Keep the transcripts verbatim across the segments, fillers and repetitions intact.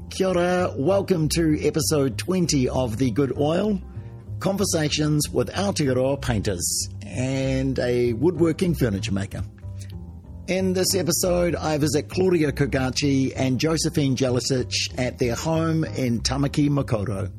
Kia ora, welcome to episode twenty of The Good Oil, conversations with Aotearoa painters and a woodworking furniture maker. In this episode, I visit Claudia Kogachi and Josephine Jelicic at their home in Tamaki Makaurau.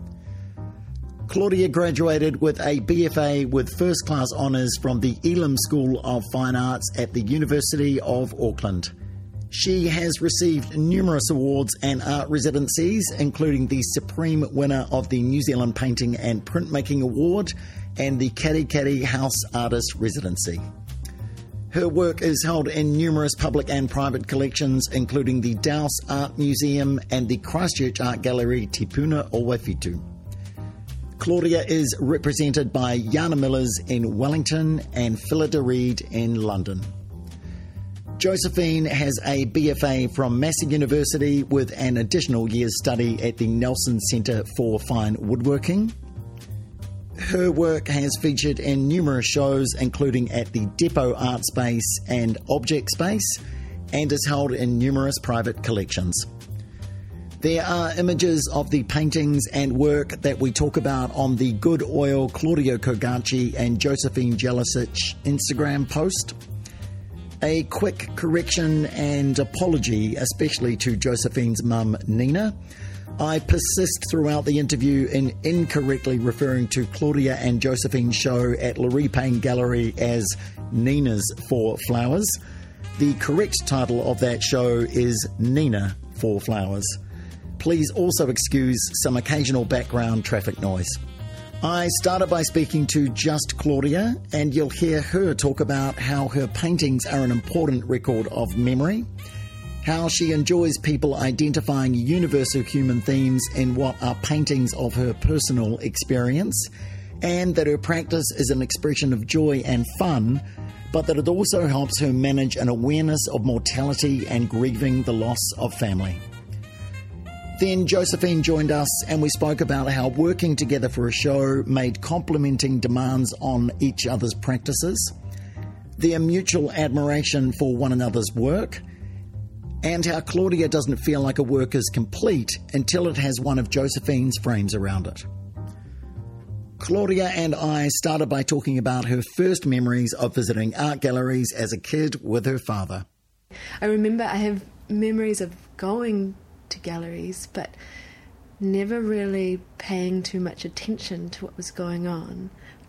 Claudia graduated with a B F A with first class honours from the Elam School of Fine Arts at the University of Auckland. She has received numerous awards and art residencies, including the Supreme winner of the New Zealand Painting and Printmaking Award and the Karikari House Artist Residency. Her work is held in numerous public and private collections, including the Douse Art Museum and the Christchurch Art Gallery Te Puna o Waiwhitu. Claudia is represented by Jana Millers in Wellington and Phillida Reid in London. Josephine has a B F A from Massey University with an additional year's study at the Nelson Centre for Fine Woodworking. Her work has featured in numerous shows, including at the Depot Art Space and Object Space, and is held in numerous private collections. There are images of the paintings and work that we talk about on the Good Oil Claudia Kogachi and Josephine Jelicic Instagram post. A quick correction and apology, especially to Josephine's mum, Nina. I persist throughout the interview in incorrectly referring to Claudia and Josephine's show at Larry Payne Gallery as Nina's Four Flowers. The correct title of that show is Nina Four Flowers. Please also excuse some occasional background traffic noise. I started by speaking to just Claudia, and you'll hear her talk about how her paintings are an important record of memory, how she enjoys people identifying universal human themes in what are paintings of her personal experience, and that her practice is an expression of joy and fun, but that it also helps her manage an awareness of mortality and grieving the loss of family. Then Josephine joined us and we spoke about how working together for a show made complementing demands on each other's practices, their mutual admiration for one another's work, and how Claudia doesn't feel like a work is complete until it has one of Josephine's frames around it. Claudia and I started by talking about her first memories of visiting art galleries as a kid with her father. I remember I have memories of going to galleries, but never really paying too much attention to what was going on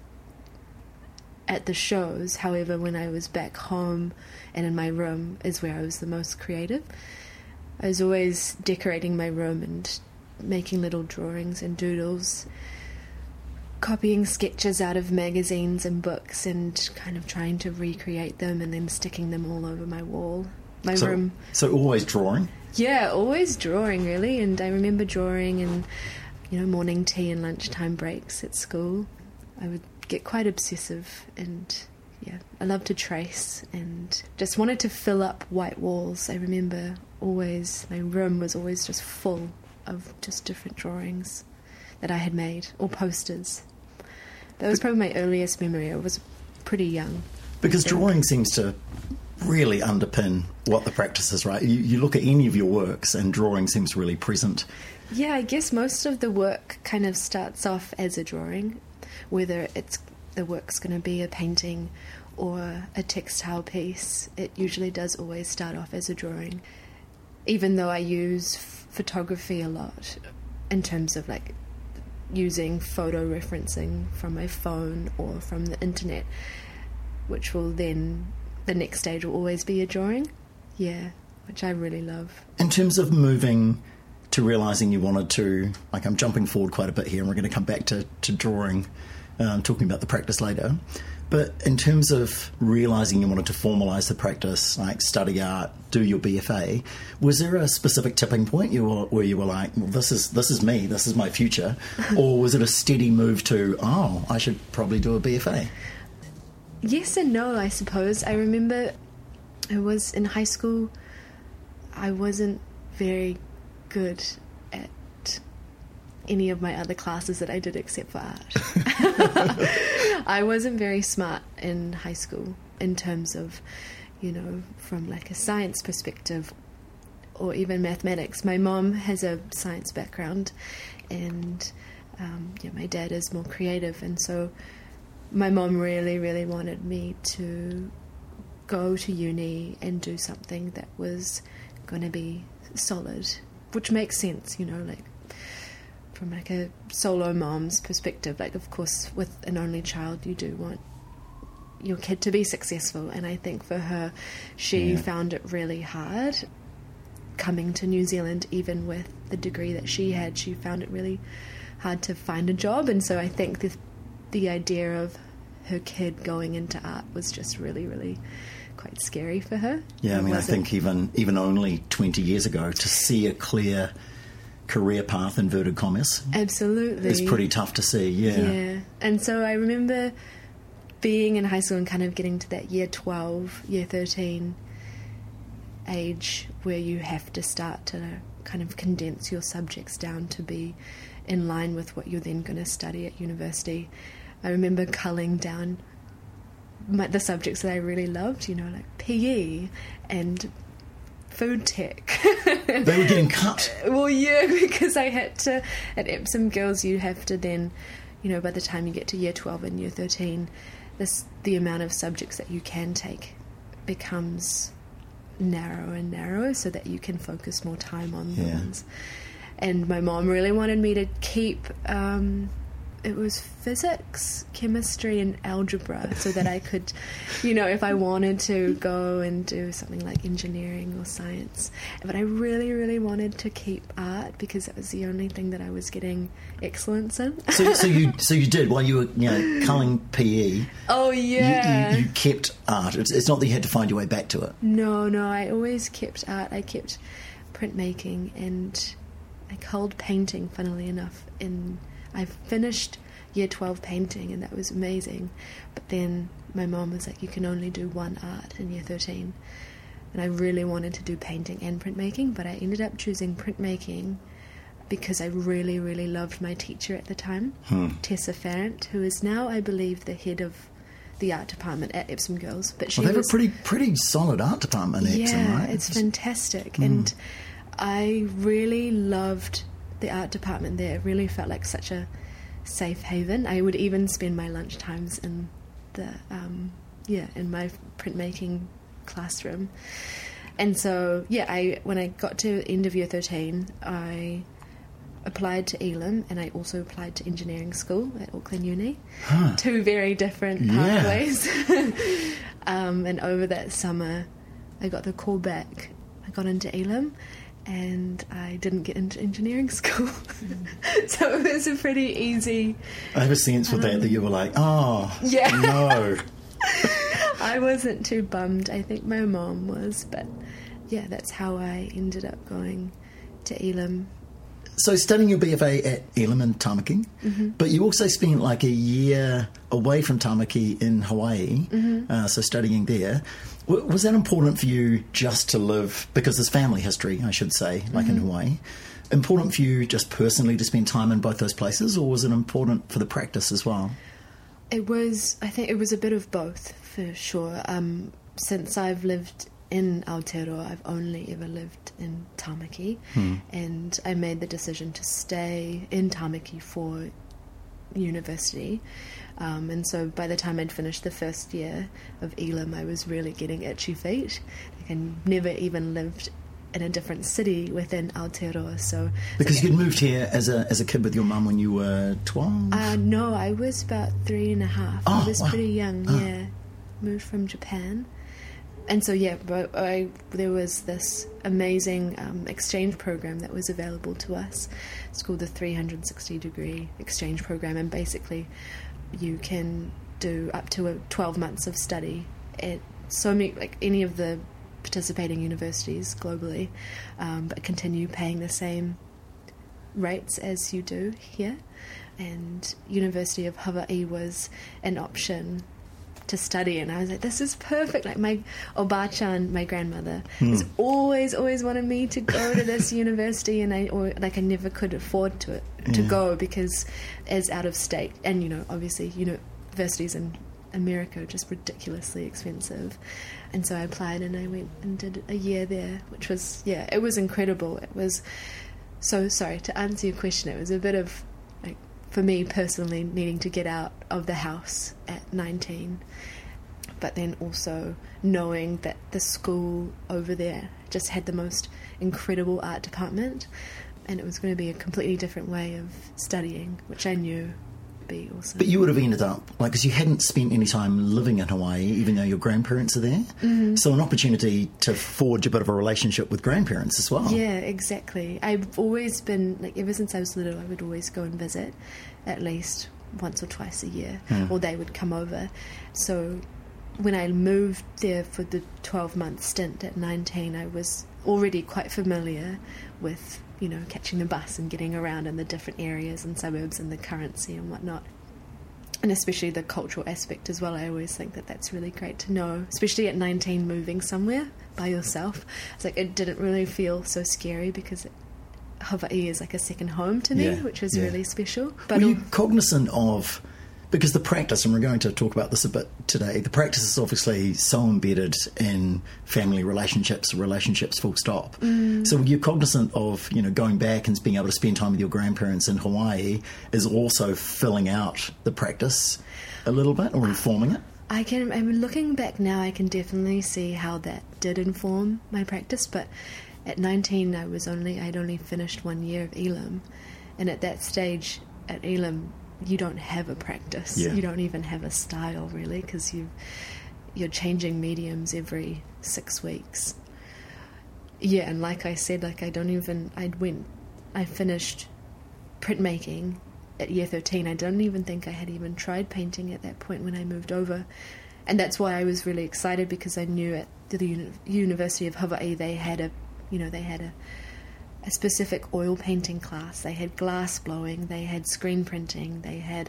at the shows. However, when I was back home and in my room is where I was the most creative. I was always decorating my room and making little drawings and doodles, copying sketches out of magazines and books and kind of trying to recreate them and then sticking them all over my wall. My so, room. So always drawing? Yeah, always drawing, really. And I remember drawing in, you know, morning tea and lunchtime breaks at school. I would get quite obsessive and, yeah, I loved to trace and just wanted to fill up white walls. I remember always, my room was always just full of just different drawings that I had made, or posters. That was probably my earliest memory. I was pretty young. Because drawing seems to really underpin what the practice is, right? You, you look at any of your works and drawing seems really present. Yeah, I guess most of the work kind of starts off as a drawing, whether it's the work's going to be a painting or a textile piece. It usually does always start off as a drawing, even though I use f- photography a lot in terms of like using photo referencing from my phone or from the internet, which will then, the next stage will always be a drawing. Yeah, which I really love. In terms of moving to realising you wanted to, like I'm jumping forward quite a bit here and we're going to come back to, to drawing, um, talking about the practice later. But in terms of realising you wanted to formalise the practice, like study art, do your B F A, was there a specific tipping point you were, where you were like, well, this is this is me, this is my future? Or was it a steady move to, oh, I should probably do a B F A? Yes and no, I suppose. I remember I was in high school, I wasn't very good at any of my other classes that I did except for art. I wasn't very smart in high school in terms of, you know, from like a science perspective or even mathematics. My mom has a science background, and um, yeah, my dad is more creative, and so my mom really, really wanted me to go to uni and do something that was going to be solid, which makes sense, you know, like from like a solo mom's perspective. Like, of course, with an only child, you do want your kid to be successful, and I think for her, she Yeah. found it really hard coming to New Zealand. Even with the degree that she had, she found it really hard to find a job, and so I think the the idea of her kid going into art was just really, really quite scary for her. Yeah, I It mean, I wasn't- think even even only twenty years ago, to see a clear career path, inverted commas, absolutely is pretty tough to see, yeah. Yeah, and so I remember being in high school and kind of getting to that year twelve, year thirteen age where you have to start to kind of condense your subjects down to be in line with what you're then going to study at university. I remember culling down my, the subjects that I really loved, you know, like P E and food tech. They were getting cut. Well, yeah, because I had to, at Epsom Girls, you have to then, you know, by the time you get to year twelve and year thirteen, this the amount of subjects that you can take becomes narrow and narrow so that you can focus more time on the Yeah. ones. And my mom really wanted me to keep, um, it was physics, chemistry, and algebra, so that I could, you know, if I wanted to go and do something like engineering or science. But I really, really wanted to keep art because that was the only thing that I was getting excellence in. So, so you so you did, while you were, you know, culling P E, Oh, you, yeah. you, you kept art. It's, it's not that you had to find your way back to it. No, no, I always kept art. I kept printmaking, and I culled painting, funnily enough. In I finished year twelve painting, and that was amazing. But then my mom was like, you can only do one art in year thirteen. And I really wanted to do painting and printmaking, but I ended up choosing printmaking because I really, really loved my teacher at the time, Hmm. Tessa Farrant, who is now, I believe, the head of the art department at Epsom Girls. But she Well, they have was, a pretty pretty solid art department in Epsom, yeah, right? it's fantastic. And I really loved the art department there. It really felt like such a safe haven. I would even spend my lunch times in the um, yeah in my printmaking classroom. And so yeah, I when I got to end of year thirteen, I applied to Elam, and I also applied to engineering school at Auckland Uni. Huh. Two very different Yeah. pathways. um, and over that summer, I got the call back. I got into Elam, and I didn't get into engineering school. So it was a pretty easy... I have a sense with that that you were like, oh, Yeah. no. I wasn't too bummed. I think my mom was, but yeah, that's how I ended up going to Elam. So studying your B F A at Elam in Tamaki, Mm-hmm. but you also spent like a year away from Tamaki in Hawaii, Mm-hmm. uh, so studying there. W- was that important for you just to live, because there's family history, I should say, like Mm-hmm. in Hawaii, important for you just personally to spend time in both those places, or was it important for the practice as well? It was, I think it was a bit of both, for sure. Um, since I've lived in Aotearoa, I've only ever lived in Tamaki, Hmm. and I made the decision to stay in Tamaki for university. Um, and so by the time I'd finished the first year of Elam, I was really getting itchy feet. Like I never even lived in a different city within Aotearoa, so... Because you'd moved here as a as a kid with your mum when you were twelve? Uh, no, I was about three and a half. Oh, I was wow. pretty young, Oh. yeah. Moved from Japan. And so, yeah, but I, there was this amazing um, exchange program that was available to us. It's called the three hundred sixty degree exchange program, and basically you can do up to a twelve months of study at so many, like any of the participating universities globally, um, but continue paying the same rates as you do here. And University of Hawaii was an option to study, and I was like, this is perfect. Like my Oba-chan, my grandmother, has always always wanted me to go to this university, and I or like I never could afford to to Yeah. go because as out of state, and you know obviously universities in America, just ridiculously expensive. And so I applied and I went and did a year there, which was, yeah, it was incredible. It was, so sorry, to answer your question, it was a bit of, like, for me personally, needing to get out of the house at nineteen, but then also knowing that the school over there just had the most incredible art department, and it was going to be a completely different way of studying, which I knew would be awesome. But you would have ended up, like, because you hadn't spent any time living in Hawaii, even though your grandparents are there. Mm-hmm. So an opportunity to forge a bit of a relationship with grandparents as well. Yeah, exactly. I've always been, like, ever since I was little, I would always go and visit at least once or twice a year, mm. or they would come over. So when I moved there for the twelve-month stint at nineteen, I was already quite familiar with, you know, catching the bus and getting around in the different areas and suburbs and the currency and whatnot. And especially the cultural aspect as well. I always think that that's really great to know, especially at nineteen, moving somewhere by yourself. It's like, it didn't really feel so scary because it, Hawaii is like a second home to me, yeah, which was yeah. really special. But were you cognizant of, because the practice, and we're going to talk about this a bit today, the practice is obviously so embedded in family relationships, relationships full stop. Mm. So were you cognizant of, you know, going back and being able to spend time with your grandparents in Hawaii is also filling out the practice a little bit, or informing it? I can, I mean, looking back now, I can definitely see how that did inform my practice, but at nineteen, I was only, I'd only finished one year of Elam, and at that stage at Elam, you don't have a practice. Yeah. You don't even have a style, really, because you you're changing mediums every six weeks. Yeah, and like I said, like I don't even, I went, I finished printmaking at year thirteen. I don't even think I had even tried painting at that point when I moved over. And that's why I was really excited, because I knew at the Uni- University of Hawaii they had a, you know, they had a a specific oil painting class. They had glass blowing, they had screen printing, they had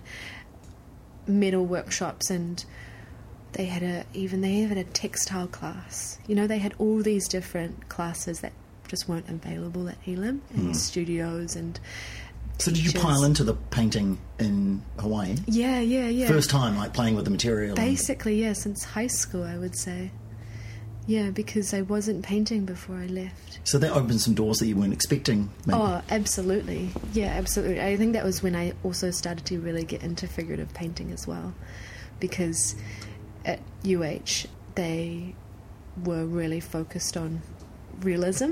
metal workshops, and they had a even they even had a textile class. You know, they had all these different classes that just weren't available at Elam, and mm. studios and So teachers. Did you pile into the painting in Hawaii? Yeah, yeah, yeah. First time, like, playing with the material? Basically, yeah, since high school, I would say. Yeah, because I wasn't painting before I left. So that opened some doors that you weren't expecting, maybe? Oh, absolutely. Yeah, absolutely. I think that was when I also started to really get into figurative painting as well, because at U H they were really focused on realism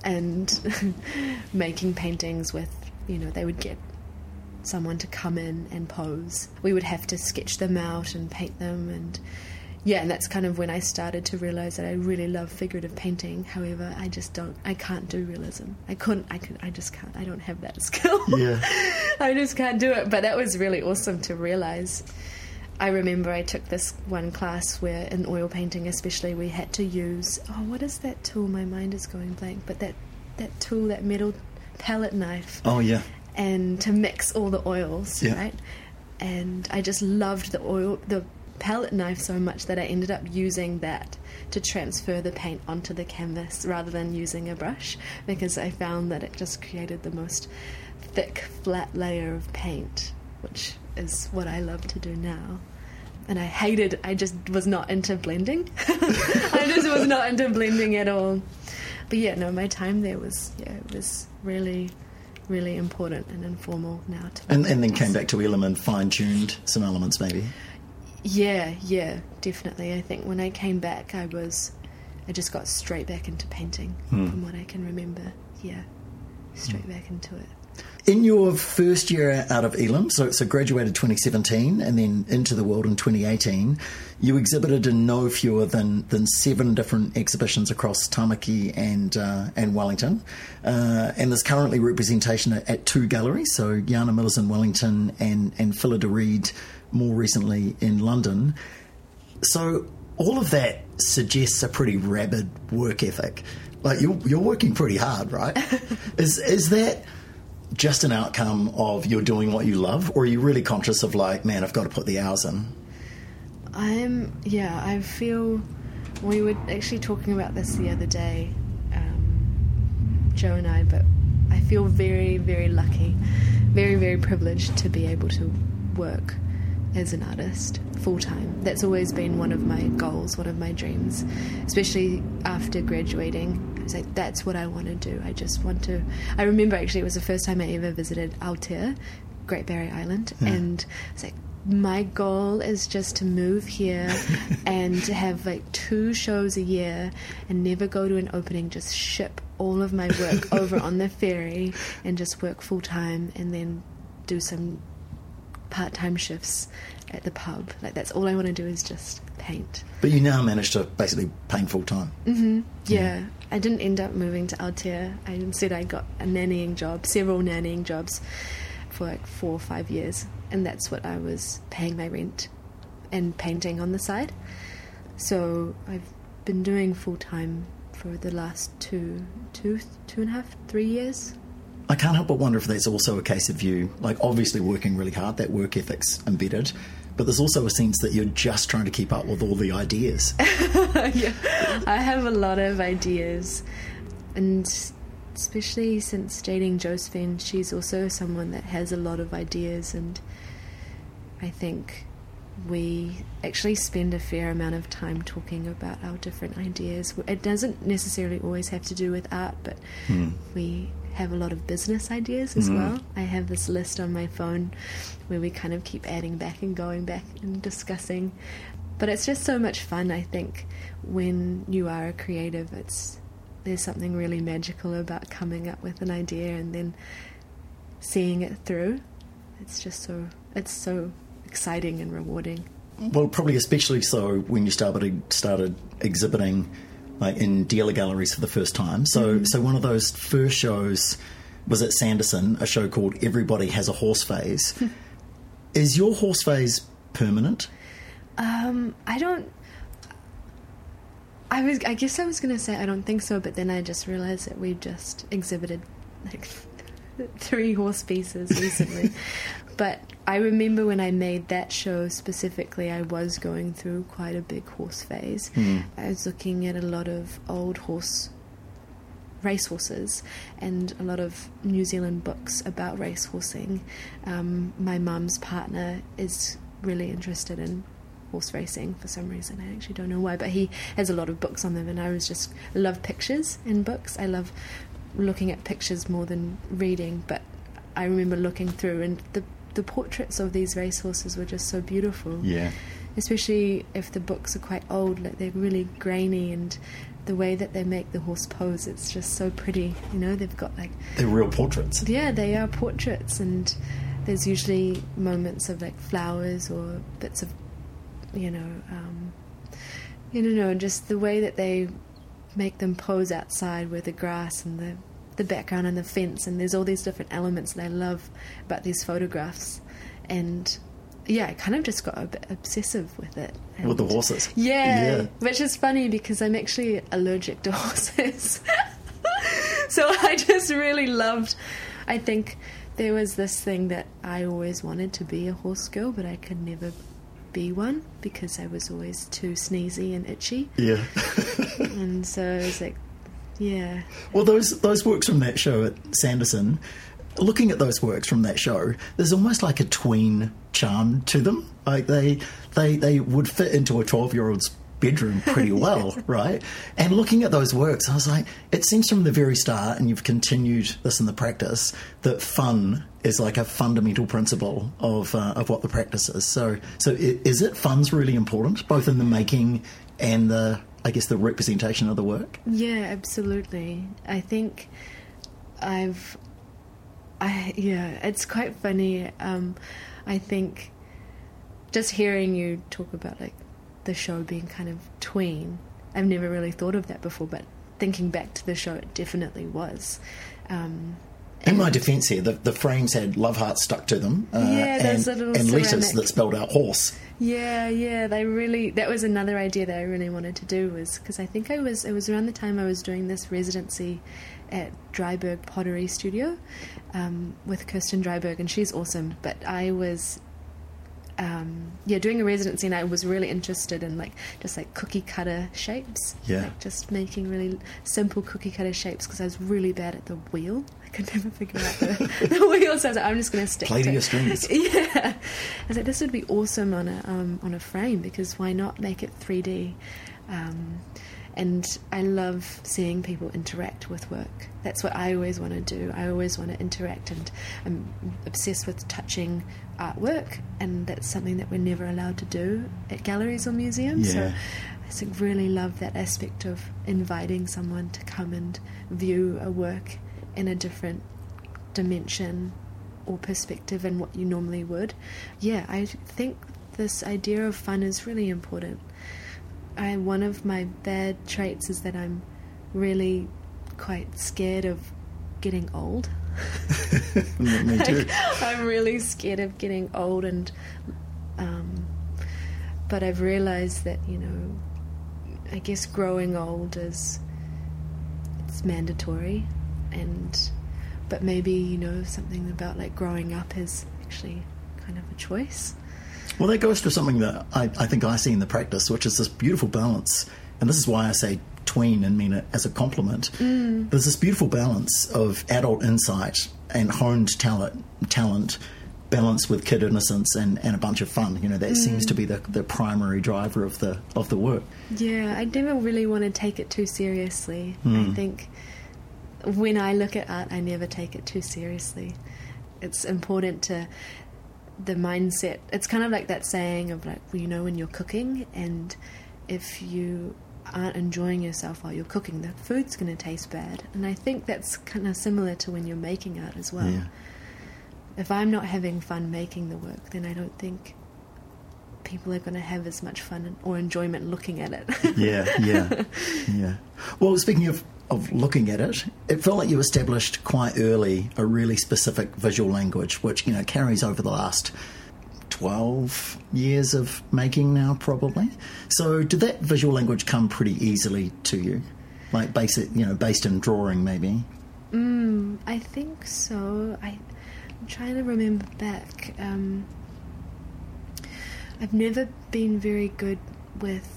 and making paintings with, you know, they would get someone to come in and pose. We would have to sketch them out and paint them, and yeah, and that's kind of when I started to realise that I really love figurative painting. However, I just don't, I can't do realism. I couldn't, I could, I just can't, I don't have that skill. Yeah. I just can't do it. But that was really awesome to realise. I remember I took this one class where in oil painting especially we had to use, oh, what is that tool? My mind is going blank. But that, that tool, that metal palette knife. Oh, yeah. And to mix all the oils, yeah. right? And I just loved the oil, the palette knife so much that I ended up using that to transfer the paint onto the canvas rather than using a brush, because I found that it just created the most thick, flat layer of paint, which is what I love to do now. And I hated, I just was not into blending. I just was not into blending at all. But yeah, no, my time there was, yeah, it was really, really important and informal now. To and, and then came back to Elam and fine-tuned some elements maybe. Yeah, yeah, definitely. I think when I came back, I was, I just got straight back into painting, hmm. from what I can remember. Yeah, straight hmm. back into it. In your first year out of Elam, so, so graduated twenty seventeen and then into the world in twenty eighteen, you exhibited in no fewer than, than seven different exhibitions across Tamaki and uh, and Wellington. Uh, and there's currently representation at, at two galleries, so Jana Millers in Wellington and, and Phila de Reed more recently in London. So all of that suggests a pretty rabid work ethic. Like, you're, you're working pretty hard, right? is is that just an outcome of you're doing what you love, or are you really conscious of, like, man, I've got to put the hours in? I'm, yeah, I feel, we were actually talking about this the other day, um, Joe and I, but I feel very, very lucky, very, very privileged to be able to work as an artist full-time. That's always been one of my goals, one of my dreams, especially after graduating. I was like, that's what I want to do. I just want to... I remember actually it was the first time I ever visited Aotea, Great Barrier Island, yeah. and I was like, my goal is just to move here and to have like two shows a year and never go to an opening, just ship all of my work over on the ferry and just work full-time and then do some part-time shifts at the pub. Like, that's all I want to do is just paint. But you now managed to basically paint full-time. Mm-hmm. Yeah. yeah. I didn't end up moving to Aotea. I instead I got a nannying job, several nannying jobs for like four or five years. And that's what I was paying my rent and painting on the side. So I've been doing full-time for the last two, two, two and a half, three years. I can't help but wonder if that's also a case of you, like, obviously working really hard, that work ethic's embedded, but there's also a sense that you're just trying to keep up with all the ideas. Yeah, I have a lot of ideas, and especially since dating Josephine, she's also someone that has a lot of ideas, and I think we actually spend a fair amount of time talking about our different ideas. It doesn't necessarily always have to do with art, but mm. we have a lot of business ideas as mm. well. I have this list on my phone where we kind of keep adding back and going back and discussing. But it's just so much fun, I think, when you are a creative. It's there's something really magical about coming up with an idea and then seeing it through. It's just so it's so exciting and rewarding. Well, probably especially so when you started started exhibiting like in dealer galleries for the first time. So, mm-hmm. so one of those first shows was at Sanderson, a show called Everybody Has a Horse Phase. Is your horse phase permanent? Um, I don't. I was. I guess I was going to say I don't think so, but then I just realised that we've just exhibited like three horse pieces recently. But I remember when I made that show specifically, I was going through quite a big horse phase. Mm. I was looking at a lot of old horse racehorses and a lot of New Zealand books about racehorsing. Um, my mum's partner is really interested in horse racing for some reason. I actually don't know why, but he has a lot of books on them, and I was just I love pictures in books. I love looking at pictures more than reading, but I remember looking through, and the the portraits of these racehorses were just so beautiful. Yeah. Especially if the books are quite old, like they're really grainy, and the way that they make the horse pose, it's just so pretty. You know, they've got like... They're real portraits. Yeah, they are portraits, and there's usually moments of like flowers or bits of, you know, um, you know, just the way that they make them pose outside with the grass and the the background and the fence, and there's all these different elements that I love about these photographs. And yeah, I kind of just got a bit obsessive with it. And with the horses. Yeah, yeah, which is funny because I'm actually allergic to horses. So I just really loved, I think there was this thing that I always wanted to be a horse girl, but I could never be one because I was always too sneezy and itchy. Yeah. And so I was like, yeah. Well, those those works from that show at Sanderson, looking at those works from that show, there's almost like a tween charm to them. Like they they, they would fit into a twelve-year-old's bedroom pretty well, right? And looking at those works, I was like, it seems from the very start, and you've continued this in the practice, that fun is like a fundamental principle of uh, of what the practice is. So, so is it fun's really important, both in the making and the, I guess, the representation of the work? Yeah, absolutely. I think I've, I yeah, it's quite funny. Um, I think just hearing you talk about like the show being kind of tween, I've never really thought of that before, but thinking back to the show, it definitely was. Um, In my defence here, the, the frames had love hearts stuck to them, uh, yeah, and, and letters ceramic. that spelled out horse. Yeah, yeah, they really, that was another idea that I really wanted to do, was because I think I was, it was around the time I was doing this residency at Dryberg Pottery Studio um, with Kirsten Dryberg, and she's awesome, but I was um, yeah, doing a residency, and I was really interested in like just like cookie cutter shapes. Yeah. Like just making really simple cookie cutter shapes because I was really bad at the wheel. I could never figure out the, the wheel, so I was like, I'm just going to stick Play to to your strings. Yeah. I was like, this would be awesome on a um, on a frame, because why not make it three D? Um, and I love seeing people interact with work. That's what I always want to do. I always want to interact, and I'm obsessed with touching artwork, and that's something that we're never allowed to do at galleries or museums. Yeah. So I just really love that aspect of inviting someone to come and view a work in a different dimension or perspective than what you normally would. Yeah, I think this idea of fun is really important. I, one of my bad traits is that I'm really quite scared of getting old. Me too. Like, I'm really scared of getting old, and um, but I've realised that, you know, I guess growing old is it's mandatory, and but maybe, you know, something about like growing up is actually kind of a choice. Well, that goes to something that I, I think I see in the practice, which is this beautiful balance. And this is why I say tween and mean it as a compliment. Mm. There's this beautiful balance of adult insight and honed talent, talent balanced with kid innocence and, and a bunch of fun. You know, that mm. seems to be the, the primary driver of the of the work. Yeah, I never really want to take it too seriously. Mm. I think when I look at art, I never take it too seriously. It's important to... the mindset, it's kind of like that saying of like, you know, when you're cooking, and if you aren't enjoying yourself while you're cooking, the food's going to taste bad. And I think that's kind of similar to when you're making art as well. Yeah. If I'm not having fun making the work, then I don't think people are going to have as much fun or enjoyment looking at it. yeah, yeah, yeah. Well, speaking of of looking at it, it felt like you established quite early a really specific visual language, which, you know, carries over the last twelve years of making now, probably. So did that visual language come pretty easily to you? Like basic, you know, based in drawing, maybe? Mm, I think so. I, I'm trying to remember back. Um, I've never been very good with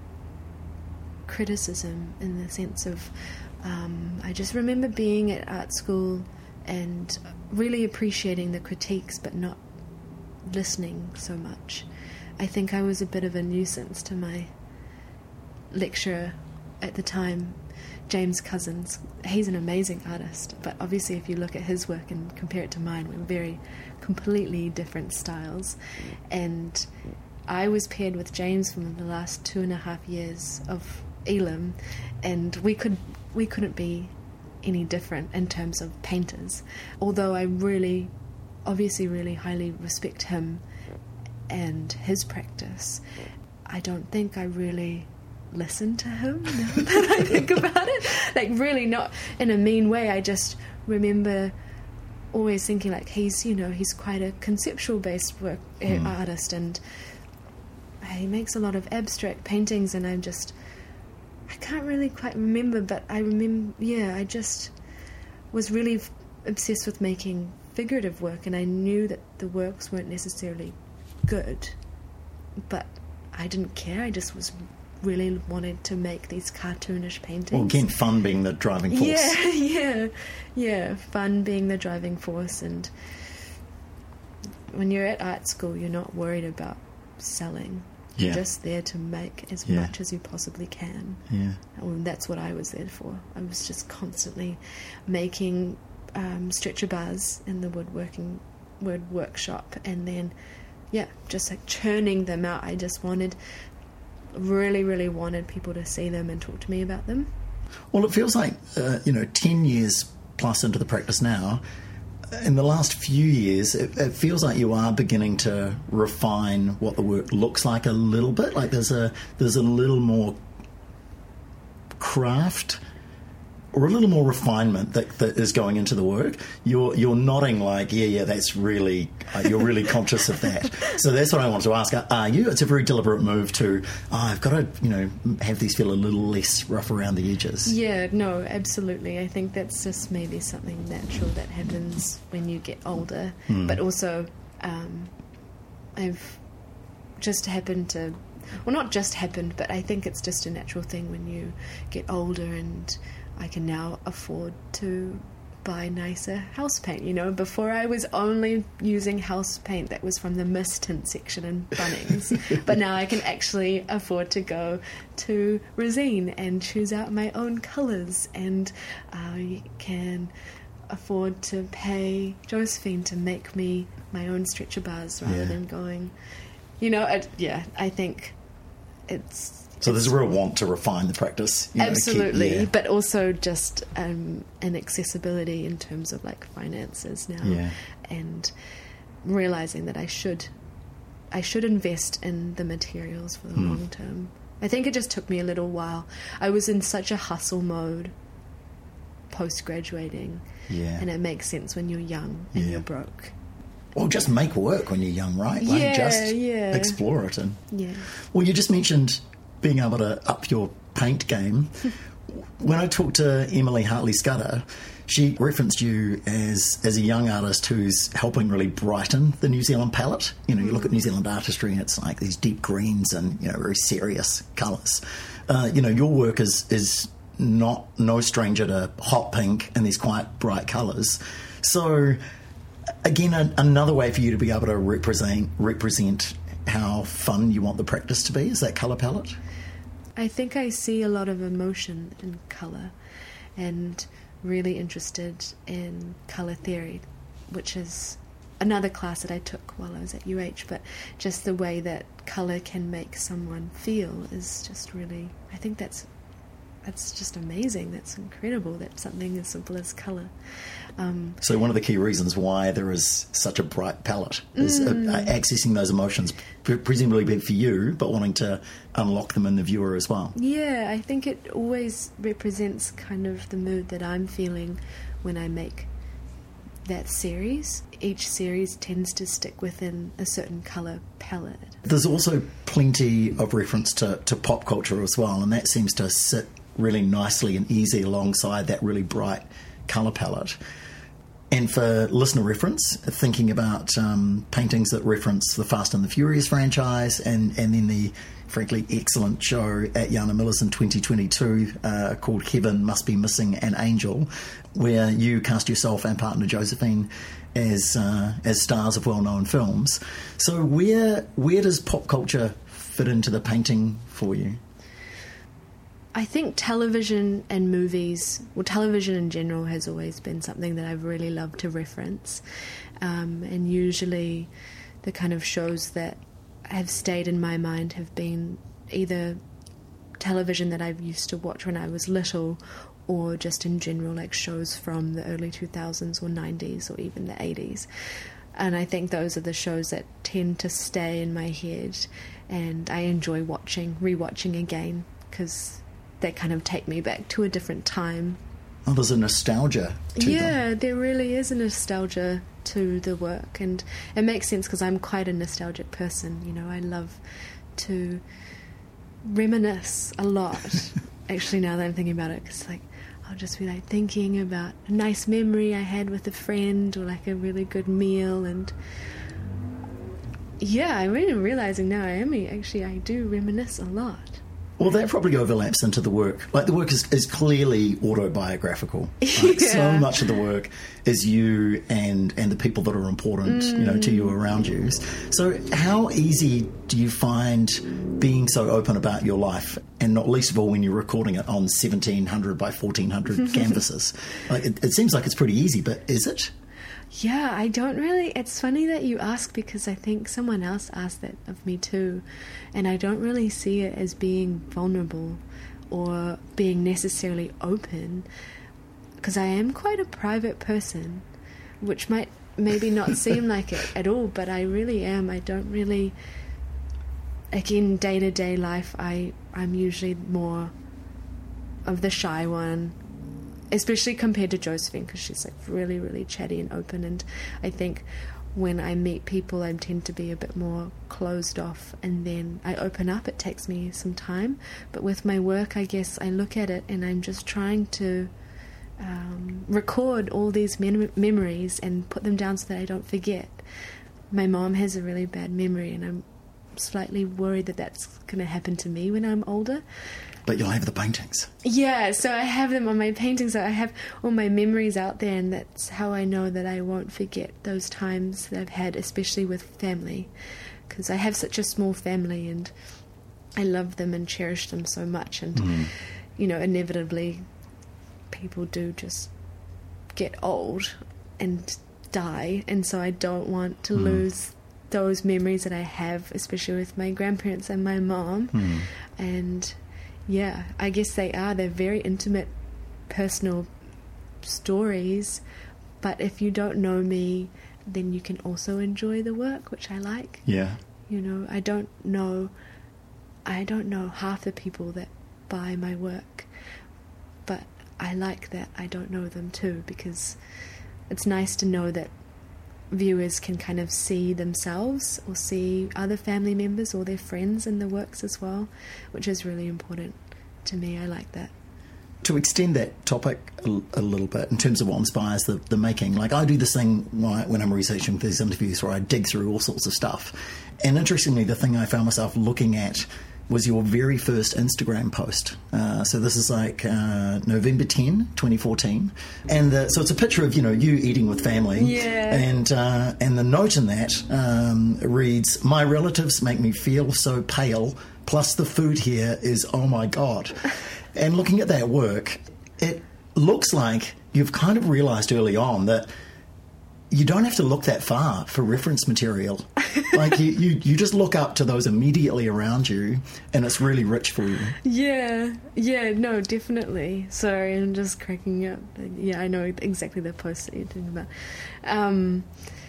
criticism in the sense of um, I just remember being at art school and really appreciating the critiques but not listening so much. I think I was a bit of a nuisance to my lecturer at the time, James Cousins. He's an amazing artist, but obviously if you look at his work and compare it to mine, we're very completely different styles. And I was paired with James for the last two and a half years of Elam, and we could we couldn't be any different in terms of painters. Although I really, obviously, really highly respect him and his practice, I don't think I really listened to him. Now that I think about it, like really not in a mean way. I just remember always thinking like he's, you know, he's quite a conceptual based work mm. artist, and he makes a lot of abstract paintings, and I'm just. I can't really quite remember, but I remember, yeah, I just was really f- obsessed with making figurative work, and I knew that the works weren't necessarily good, but I didn't care. I just was really wanted to make these cartoonish paintings. Well, again, fun being the driving force. Yeah, yeah, yeah, fun being the driving force. And when you're at art school, you're not worried about selling. You're yeah. just there to make as yeah. much as you possibly can. Yeah. And that's what I was there for. I was just constantly making um, stretcher bars in the woodworking wood workshop, and then, yeah, just like churning them out. I just wanted, really, really wanted people to see them and talk to me about them. Well, it feels like, uh, you know, ten years plus into the practice now, in the last few years, it, it feels like you are beginning to refine what the work looks like a little bit. Like there's a there's a little more craft or a little more refinement that, that is going into the work. You're you're nodding like, yeah, yeah, that's really, uh, you're really conscious of that. So that's what I wanted to ask. Are you? It's a very deliberate move to, oh, I've got to, you know, have these feel a little less rough around the edges. Yeah, no, absolutely. I think that's just maybe something natural that happens when you get older. Mm. But also, um, I've just happened to, well, not just happened, but I think it's just a natural thing when you get older, and I can now afford to buy nicer house paint. You know, before I was only using house paint that was from the mist tint section in Bunnings, but now I can actually afford to go to Resine and choose out my own colours, and I can afford to pay Josephine to make me my own stretcher bars rather Yeah. than going, you know, it, yeah, I think it's... So there's a real want to refine the practice. You know, Absolutely, keep, yeah. but also just um, an accessibility in terms of like finances now, Yeah. and realizing that I should, I should invest in the materials for the Hmm. long term. I think it just took me a little while. I was in such a hustle mode post graduating, Yeah. and it makes sense when you're young and Yeah. you're broke. Well, just make work when you're young, right? Like, Yeah, just yeah. explore it. And Yeah. well, you just mentioned being able to up your paint game. When I talked to Emily Hartley Scudder, she referenced you as as a young artist who's helping really brighten the New Zealand palette. You know, you look at New Zealand artistry and it's like these deep greens and, you know, very serious colours. Uh, you know, your work is is not no stranger to hot pink and these quite bright colours. So, again, a, another way for you to be able to represent represent how fun you want the practice to be is that colour palette. I think I see a lot of emotion in colour, and really interested in colour theory, which is another class that I took while I was at U H, but just the way that colour can make someone feel is just really, I think that's that's just amazing. That's incredible that something as simple as colour. Um, So one of the key reasons why there is such a bright palette is Mm. uh, accessing those emotions, pre- presumably big for you, but wanting to unlock them in the viewer as well. Yeah, I think it always represents kind of the mood that I'm feeling when I make that series. Each series tends to stick within a certain colour palette. There's also plenty of reference to, to pop culture as well, and that seems to sit really nicely and easy alongside that really bright colour palette. And for listener reference, thinking about um, paintings that reference the Fast and the Furious franchise, and, and then the frankly excellent show at Yana Miller's in twenty twenty-two uh, called Heaven Must Be Missing an Angel, where you cast yourself and partner Josephine as uh, as stars of well-known films. So where where does pop culture fit into the painting for you? I think television and movies, well, television in general has always been something that I've really loved to reference. Um, and usually the kind of shows that have stayed in my mind have been either television that I used to watch when I was little, or just in general like shows from the early two thousands or nineties or even the eighties. And I think those are the shows that tend to stay in my head, and I enjoy watching, rewatching again, because they kind of take me back to a different time. Oh, there's a nostalgia to Yeah, them. there really is a nostalgia to the work, and it makes sense because I'm quite a nostalgic person. You know, I love to reminisce a lot. Actually, now that I'm thinking about it, because like I'll just be like thinking about a nice memory I had with a friend, or like a really good meal, and yeah, I'm really realizing now I am actually I do reminisce a lot. Well, that probably overlaps into the work. Like, the work is, is clearly autobiographical. Like, Yeah. So much of the work is you and, and the people that are important, you know, to you around you. So how easy do you find being so open about your life, and not least of all when you're recording it on seventeen hundred by fourteen hundred canvases? Like, it, it seems like it's pretty easy, but is it? Yeah, I don't really... It's funny that you ask, because I think someone else asked that of me too, and I don't really see it as being vulnerable or being necessarily open, because I am quite a private person, which might maybe not seem like it at all, but I really am. I don't really... Again, day-to-day life, I, I'm usually more of the shy one, especially compared to Josephine, because she's like really, really chatty and open. And I think when I meet people, I tend to be a bit more closed off, and then I open up. It takes me some time, but with my work, I guess I look at it and I'm just trying to um, record all these mem- memories and put them down so that I don't forget. my mom has a really bad memory, and I'm slightly worried that that's going to happen to me when I'm older. But you'll have the paintings. Yeah, so I have them on my paintings. So I have all my memories out there, and that's how I know that I won't forget those times that I've had, especially with family, because I have such a small family, and I love them and cherish them so much. And, mm. you know, inevitably people do just get old and die, and so I don't want to mm. lose those memories that I have, especially with my grandparents and my mom. Mm. And yeah, I guess they are. They're very intimate, personal stories. But if you don't know me, then you can also enjoy the work, which I like. Yeah. You know, I don't know, I don't know half the people that buy my work, but I like that I don't know them too, because it's nice to know that viewers can kind of see themselves or see other family members or their friends in the works as well, which is really important to me. I like that. To extend that topic a, a little bit in terms of what inspires the, the making, like I do this thing when I'm researching these interviews where I dig through all sorts of stuff, and interestingly the thing I found myself looking at was your very first Instagram post. Uh, so this is like uh, November tenth, twenty fourteen. And the, so it's a picture of, you know, you eating with family. Yeah. And, uh, and the note in that um, reads, "My relatives make me feel so pale, plus the food here is, oh my God." And looking at that work, it looks like you've kind of realised early on that you don't have to look that far for reference material. Like, you, you, you just look up to those immediately around you, and it's really rich for you. Yeah, yeah, no, definitely. Sorry, I'm just cracking up. Yeah, I know exactly the post that you're talking about. Um,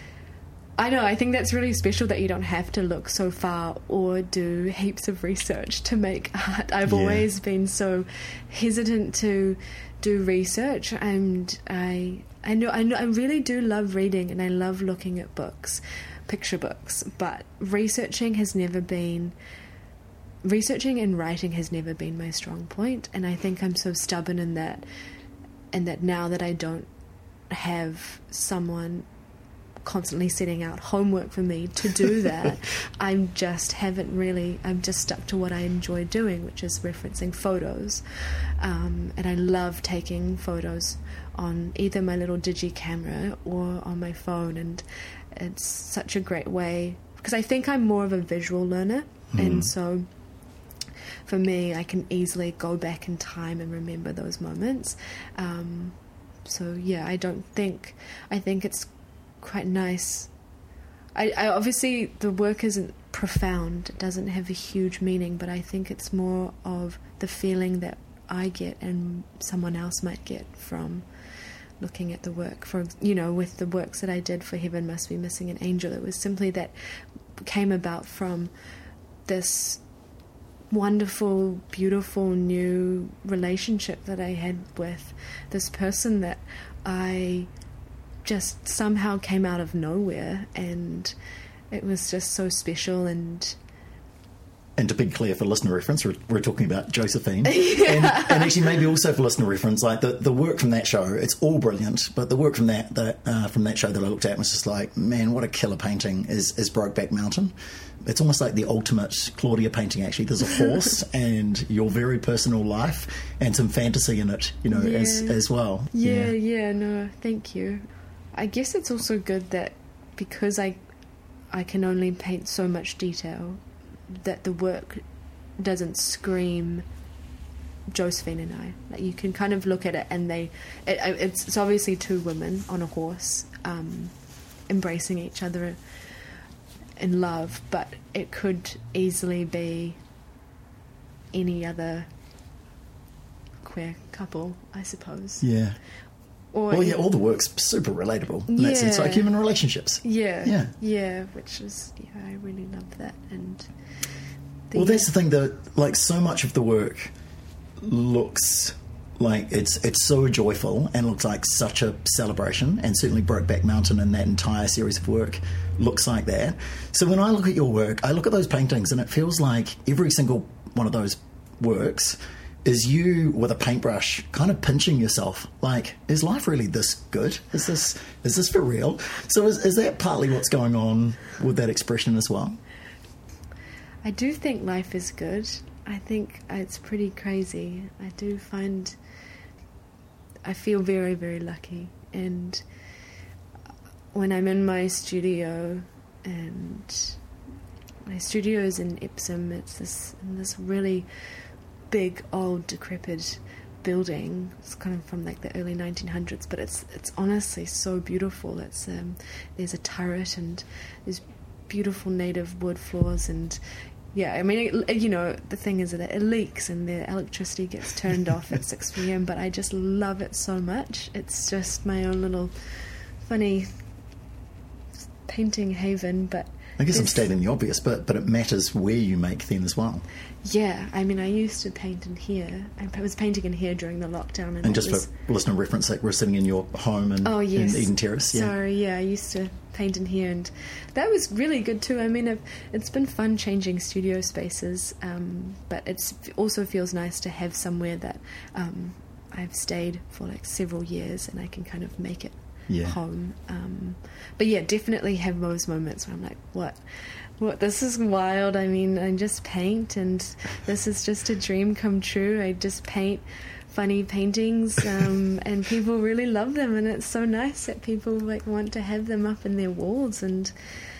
I know, I think that's really special that you don't have to look so far or do heaps of research to make art. I've yeah. always been so hesitant to do research, and I... I know, I know, I really do love reading, and I love looking at books, picture books, but researching has never been, researching and writing has never been my strong point, and I think I'm so stubborn in that, and that now that I don't have someone constantly setting out homework for me to do that, I'm just haven't really, I'm just stuck to what I enjoy doing, which is referencing photos, um, and I love taking photos on either my little digi camera or on my phone, and it's such a great way, because I think I'm more of a visual learner, mm. and so for me I can easily go back in time and remember those moments. Um, so yeah, I don't think, I think it's quite nice. I, I obviously the work isn't profound, it doesn't have a huge meaning, but I think it's more of the feeling that I get and someone else might get from looking at the work. For, you know, with the works that I did for Heaven Must Be Missing an Angel, it was simply that came about from this wonderful, beautiful new relationship that I had with this person that I just somehow came out of nowhere, and it was just so special. And And to be clear, for listener reference, we're, we're talking about Josephine. Yeah. And, and actually, maybe also for listener reference, like the, the work from that show, it's all brilliant. But the work from that that uh, from that show that I looked at was just like, man, what a killer painting is, is Brokeback Mountain. It's almost like the ultimate Claudia painting, actually. There's a horse and your very personal life and some fantasy in it, you know, yeah. as as well. Yeah, yeah, yeah, no, thank you. I guess it's also good that because I I can only paint so much detail, that the work doesn't scream Josephine and I. Like, you can kind of look at it and they it, it's, it's obviously two women on a horse um, embracing each other in love, but it could easily be any other queer couple, I suppose. Yeah. Or well, yeah, all the work's super relatable in yeah. that sense, like human relationships. Yeah, yeah, yeah, which is, yeah, I really love that. And the, well, that's the thing, that like so much of the work looks like it's it's so joyful and looks like such a celebration, and certainly Brokeback Mountain and that entire series of work looks like that. So when I look at your work, I look at those paintings and it feels like every single one of those works is you with a paintbrush kind of pinching yourself, like, is life really this good? Is this is this for real? So is, is that partly what's going on with that expression as well? I do think life is good. I think it's pretty crazy. I do find, I feel very, very lucky. And when I'm in my studio, and my studio is in Epsom, it's this in this really big, old, decrepit building. It's kind of from like the early nineteen hundreds, but it's it's honestly so beautiful. It's um, there's a turret and there's beautiful native wood floors, and yeah, I mean, it, you know, the thing is that it leaks and the electricity gets turned off at six p.m, but I just love it so much. It's just my own little funny painting haven. But I guess I'm stating the obvious, but but it matters where you make then as well. Yeah, I mean, I used to paint in here. I was painting in here during the lockdown. And, and just was... for listener reference, like we're sitting in your home in, oh, yes. in Eden Terrace. Yeah. Sorry, yeah, I used to paint in here, and that was really good too. I mean, I've, it's been fun changing studio spaces, um, but it also feels nice to have somewhere that um, I've stayed for like several years and I can kind of make it yeah. home. Um, but yeah, definitely have those moments where I'm like, what? What, this is wild. I mean, I just paint, and this is just a dream come true. I just paint funny paintings, um, and people really love them, and it's so nice that people like want to have them up in their walls. And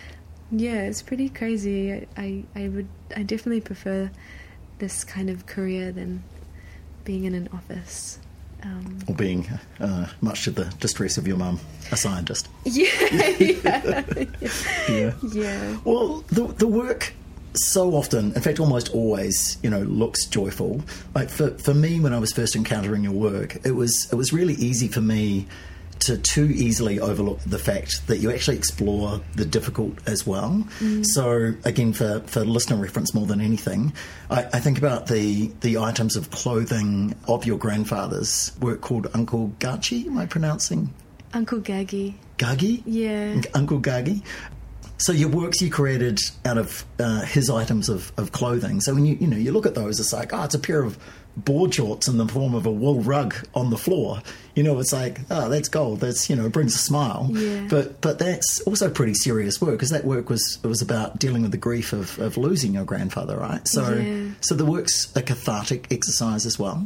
yeah, it's pretty crazy. I, I, I would, I definitely prefer this kind of career than being in an office. Um, or being, uh, much to the distress of your mum, a scientist. Yeah, yeah, yeah. yeah. Well, the the work so often, in fact, almost always, you know, looks joyful. Like for for me, when I was first encountering your work, it was it was really easy for me to too easily overlook the fact that you actually explore the difficult as well. Mm. So, again, for, for listener reference more than anything, I, I think about the, the items of clothing of your grandfather's work called Uncle Gachi. Am I pronouncing? Uncle Gaggy. Gaggy? Yeah. Uncle Gaggy. So your works you created out of uh, his items of, of clothing. So when you you know you look at those, it's like, oh, it's a pair of board shorts in the form of a wool rug on the floor. You know, it's like, oh, that's gold. That's, you know, it brings a smile. Yeah. But but that's also pretty serious work, because that work was it was about dealing with the grief of, of losing your grandfather, right? So yeah. so the work's a cathartic exercise as well.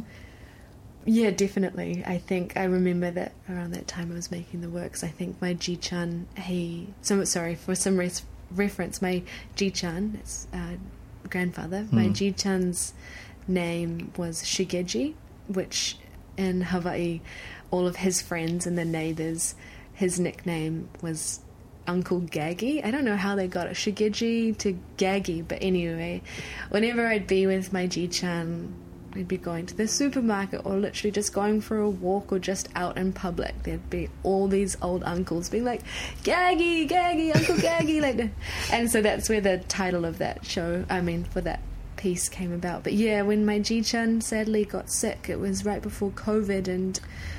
Yeah, definitely. I think I remember that around that time I was making the works. I think my Ji-chan, he... So, sorry, for some res- reference, my Ji-chan, it's uh, grandfather, mm. my Ji-chan's name was Shigeji, which in Hawaii, all of his friends and the neighbours, his nickname was Uncle Gaggy. I don't know how they got it, Shigeji to Gaggy, but anyway, whenever I'd be with my Ji-chan, we'd be going to the supermarket or literally just going for a walk or just out in public. There'd be all these old uncles being like, Gaggy, Gaggy, Uncle Gaggy. like, And so that's where the title of that show, I mean, for that piece came about. But yeah, when my Ji-chan sadly got sick, it was right before COVID, and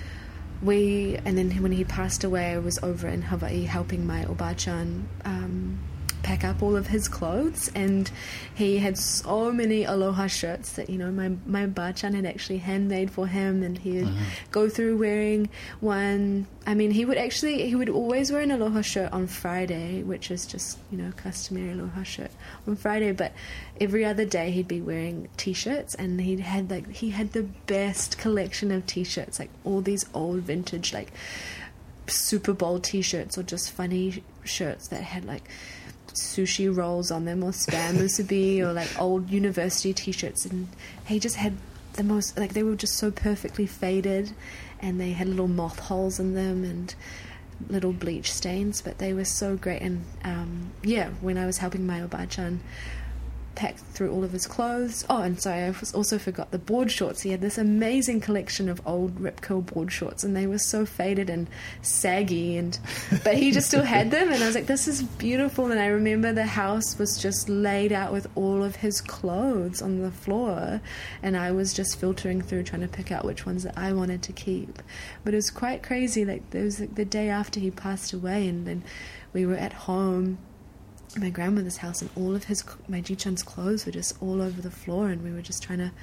we, and then when he passed away, I was over in Hawaii helping my Oba-chan um, pack up all of his clothes, and he had so many aloha shirts that, you know, my my ba-chan had actually handmade for him, and he would uh-huh. go through wearing one. I mean, he would actually, he would always wear an aloha shirt on Friday, which is just, you know, customary aloha shirt on Friday, but every other day he'd be wearing t-shirts, and he had like, he had the best collection of t-shirts, like all these old vintage, like Super Bowl t-shirts, or just funny shirts that had like sushi rolls on them, or spam musubi, or like old university t-shirts, and he just had the most, like, they were just so perfectly faded, and they had little moth holes in them and little bleach stains, but they were so great. And um, yeah, when I was helping my Oba-chan pack through all of his clothes. Oh, and sorry, I also forgot the board shorts. He had this amazing collection of old Rip Curl board shorts, and they were so faded and saggy, and but he just still had them, and I was like, this is beautiful. And I remember the house was just laid out with all of his clothes on the floor, and I was just filtering through trying to pick out which ones that I wanted to keep. But it was quite crazy. Like, there was like the day after he passed away, and then we were at home, my grandmother's house, and all of his, my Ji-chan's clothes were just all over the floor, and we were just trying to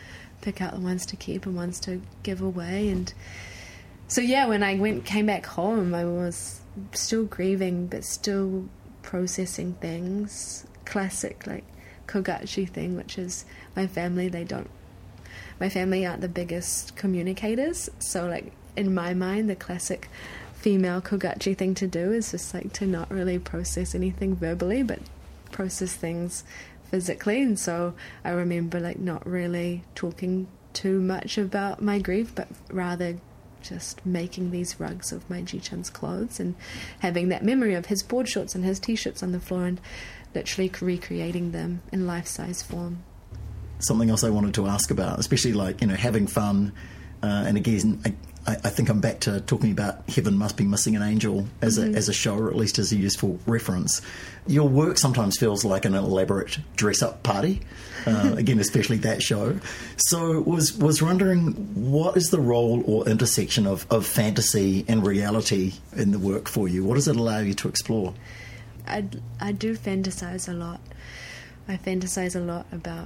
pick out the ones to keep and ones to give away. And so yeah, when I went came back home, I was still grieving but still processing things. Classic like Kogachi thing, which is my family, they don't my family aren't the biggest communicators, so like in my mind the classic female Kogachi thing to do is just like to not really process anything verbally but process things physically. And so I remember like not really talking too much about my grief, but rather just making these rugs of my Ji-chan's clothes and having that memory of his board shorts and his t-shirts on the floor and literally recreating them in life-size form. Something else I wanted to ask about, especially like, you know, having fun, uh, and again, I, I think I'm back to talking about Heaven Must Be Missing an Angel as a, mm-hmm. as a show, or at least as a useful reference. Your work sometimes feels like an elaborate dress-up party, uh, again, especially that show. So was was wondering, what is the role or intersection of, of fantasy and reality in the work for you? What does it allow you to explore? I, I do fantasize a lot. I fantasize a lot about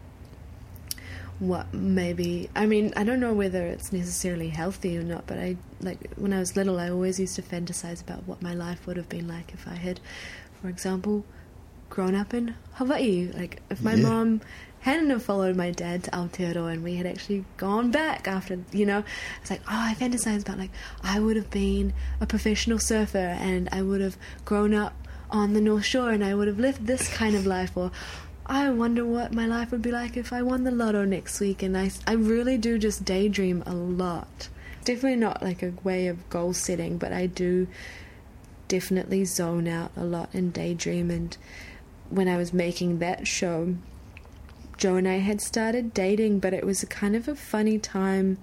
what maybe, I mean, I don't know whether it's necessarily healthy or not, but I, like, when I was little, I always used to fantasize about what my life would have been like if I had, for example, grown up in Hawaii. Like, if my yeah. mom hadn't have followed my dad to Aotearoa and we had actually gone back after, you know, it's like, oh, I fantasize about, like, I would have been a professional surfer and I would have grown up on the North Shore and I would have lived this kind of life, or I wonder what my life would be like if I won the lotto next week. And I, I really do just daydream a lot. Definitely not like a way of goal setting, but I do definitely zone out a lot and daydream. And when I was making that show, Joe and I had started dating, but it was a kind of a funny time.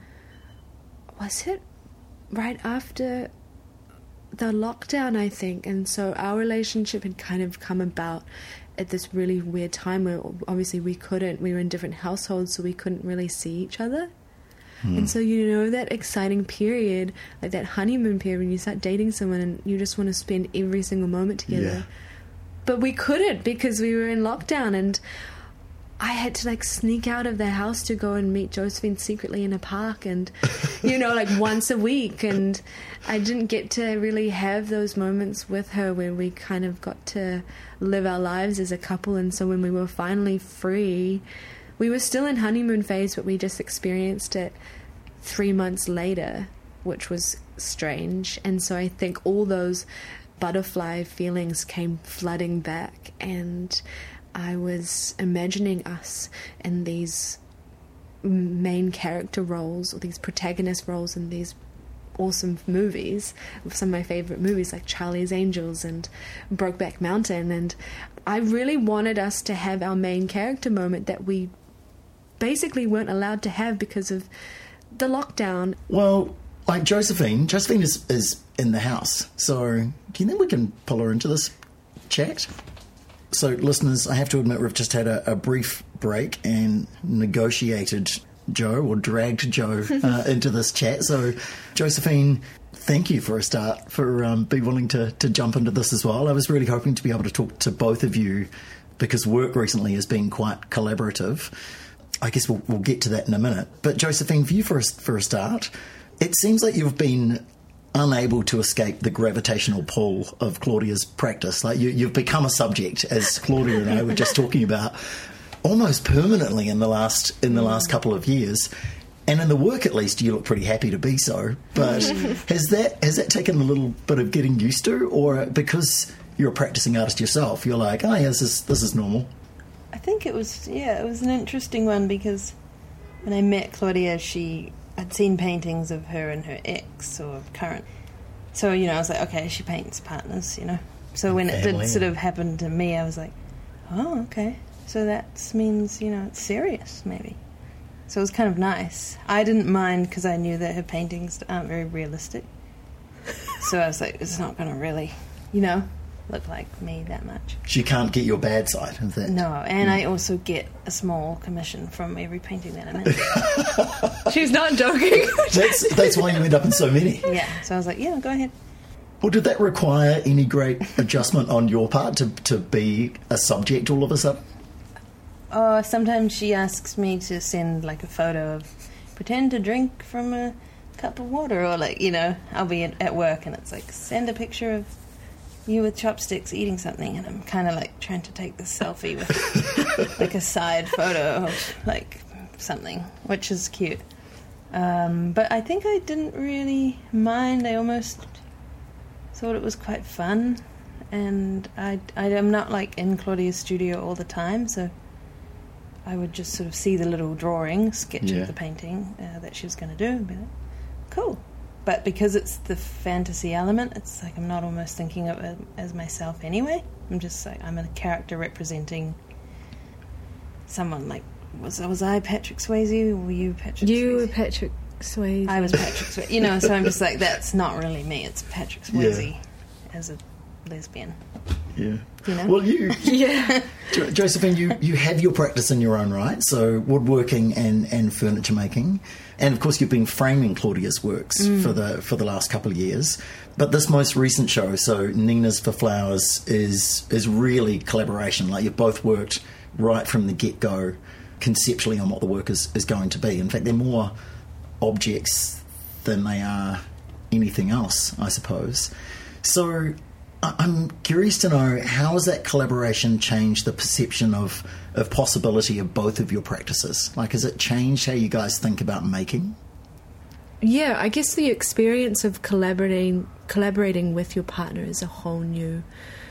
Was it right after the lockdown, I think? And so our relationship had kind of come about at this really weird time where obviously we couldn't, we were in different households, so we couldn't really see each other. Mm. And so, you know, that exciting period, like that honeymoon period when you start dating someone and you just want to spend every single moment together. Yeah. But we couldn't because we were in lockdown, and I had to like sneak out of the house to go and meet Josephine secretly in a park, and you know, like once a week, and I didn't get to really have those moments with her where we kind of got to live our lives as a couple. And so when we were finally free, we were still in honeymoon phase, but we just experienced it three months later, which was strange. And so I think all those butterfly feelings came flooding back, and I was imagining us in these main character roles, or these protagonist roles in these awesome movies, some of my favourite movies like Charlie's Angels and Brokeback Mountain, and I really wanted us to have our main character moment that we basically weren't allowed to have because of the lockdown. Well, like Josephine, Josephine is, is in the house, so do you think we can pull her into this chat? So, listeners, I have to admit we've just had a, a brief break and negotiated Joe, or dragged Joe, uh, into this chat. So, Josephine, thank you for a start, for um, being willing to, to jump into this as well. I was really hoping to be able to talk to both of you because work recently has been quite collaborative. I guess we'll, we'll get to that in a minute. But, Josephine, for you for a, for a start, it seems like you've been unable to escape the gravitational pull of Claudia's practice. Like you, you've become a subject, as Claudia and I were just talking about, almost permanently in the last in the last couple of years. And in the work, at least, you look pretty happy to be so. But has that has that taken a little bit of getting used to, or because you're a practicing artist yourself, you're like, oh yeah, this is this is normal? I think it was yeah, it was an interesting one because when I met Claudia, she. I'd seen paintings of her and her ex, or current. So, you know, I was like, okay, she paints partners, you know. So when it did sort of happen to me, I was like, oh, okay. So that means, you know, it's serious, maybe. So it was kind of nice. I didn't mind because I knew that her paintings aren't very realistic. So I was like, it's not going to really, you know, look like me that much. She can't get your bad side of that. No, and mm. I also get a small commission from every painting that I'm in. She's not joking. that's that's why you end up in so many. Yeah, so I was like, yeah, go ahead. Well, did that require any great adjustment on your part to, to be a subject all of a sudden? oh, sometimes she asks me to send like a photo of, pretend to drink from a cup of water, or like, you know, I'll be at, at work and it's like, send a picture of you with chopsticks eating something, and I'm kind of like trying to take this selfie with like a side photo of like something, which is cute. Um, but I think I didn't really mind. I almost thought it was quite fun, and I, I am not like in Claudia's studio all the time, so I would just sort of see the little drawing, sketch Yeah. of the painting uh, that she was going to do, and be like, cool. But because it's the fantasy element, it's like I'm not almost thinking of it as myself anyway. I'm just like, I'm a character representing someone. Like, was was I Patrick Swayze, or were you Patrick You Swayze? were Patrick Swayze. I was Patrick Swayze. You know, so I'm just like, that's not really me. It's Patrick Swayze Yeah. as a lesbian. Yeah. You know? Well, you, Yeah. Jo- Josephine, you, you have your practice in your own right, so woodworking and, and furniture making, and of course you've been framing Claudia's works Mm. for the for the last couple of years. But this most recent show, so Nina's for Flowers, is is really collaboration. Like you've both worked right from the get go conceptually on what the work is, is going to be. In fact, they're more objects than they are anything else, I suppose. So I- I'm curious to know, how has that collaboration changed the perception of, of possibility of both of your practices? Like, has it changed how you guys think about making? Yeah, I guess the experience of collaborating collaborating with your partner is a whole new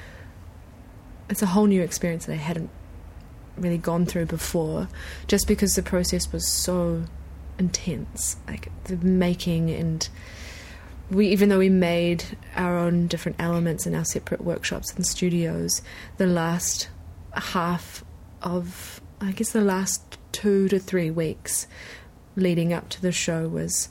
it's a whole new experience that I hadn't really gone through before, just because the process was so intense. Like the making, and we, even though we made our own different elements in our separate workshops and studios, the last half of, I guess the last two to three weeks leading up to the show was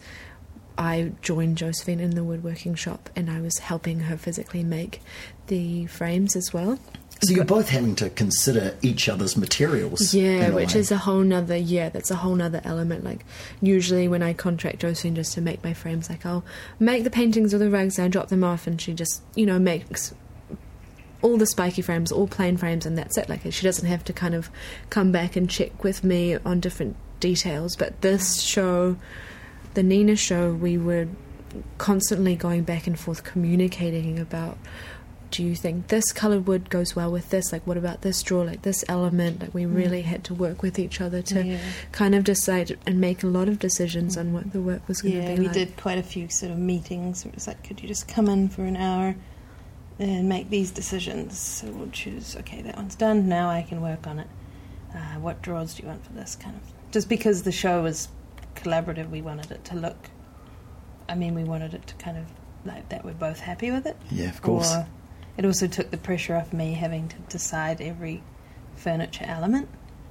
I joined Josephine in the woodworking shop, and I was helping her physically make the frames as well. So you're both having to consider each other's materials. Yeah, in a which way. is a whole nother, yeah, that's a whole nother element. Like, usually when I contract Josephine just to make my frames, like, I'll make the paintings or the rugs and I drop them off, and she just, you know, makes all the spiky frames, all plain frames, and that's it. Like, she doesn't have to kind of come back and check with me on different details. But this show, the Nina show, we were constantly going back and forth communicating about, do you think this coloured wood goes well with this? Like, what about this draw? Like, this element? Like, we really had to work with each other to Yeah. kind of decide and make a lot of decisions on what the work was going to Yeah, be we like. did quite a few sort of meetings. It was like, could you just come in for an hour and make these decisions? So we'll choose, okay, that one's done, now I can work on it. Uh, what draws do you want for this kind of... Just because the show was collaborative, we wanted it to look... I mean, we wanted it to kind of, like, that we're both happy with it. Yeah, of course. Or it also took the pressure off me having to decide every furniture element.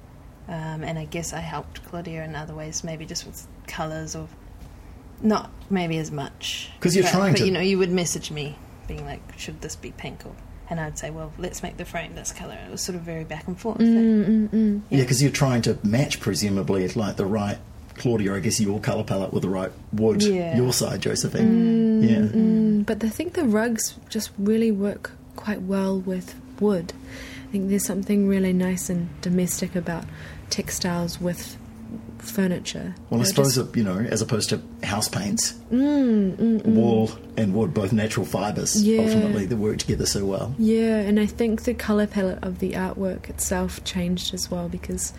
Um, and I guess I helped Claudia in other ways, maybe just with colours, or not maybe as much. 'Cause you're but, trying but, to- you know, you would message me being like, should this be pink? Or, and I'd say, well, let's make the frame this colour. It was sort of very back and forth. Mm, mm, mm. Yeah, because you're trying to match, presumably, like the right Claudia, I guess, your colour palette with the right wood, Yeah. your side, Josephine. Yeah. Mm, but I think the rugs just really work quite well with wood. I think there's something really nice and domestic about textiles with furniture. Well, I They're suppose, just- you know, as opposed to house paints, Mm, mm, mm. wool and wood, both natural fibres, Yeah. ultimately, they work together so well. Yeah, and I think the colour palette of the artwork itself changed as well, because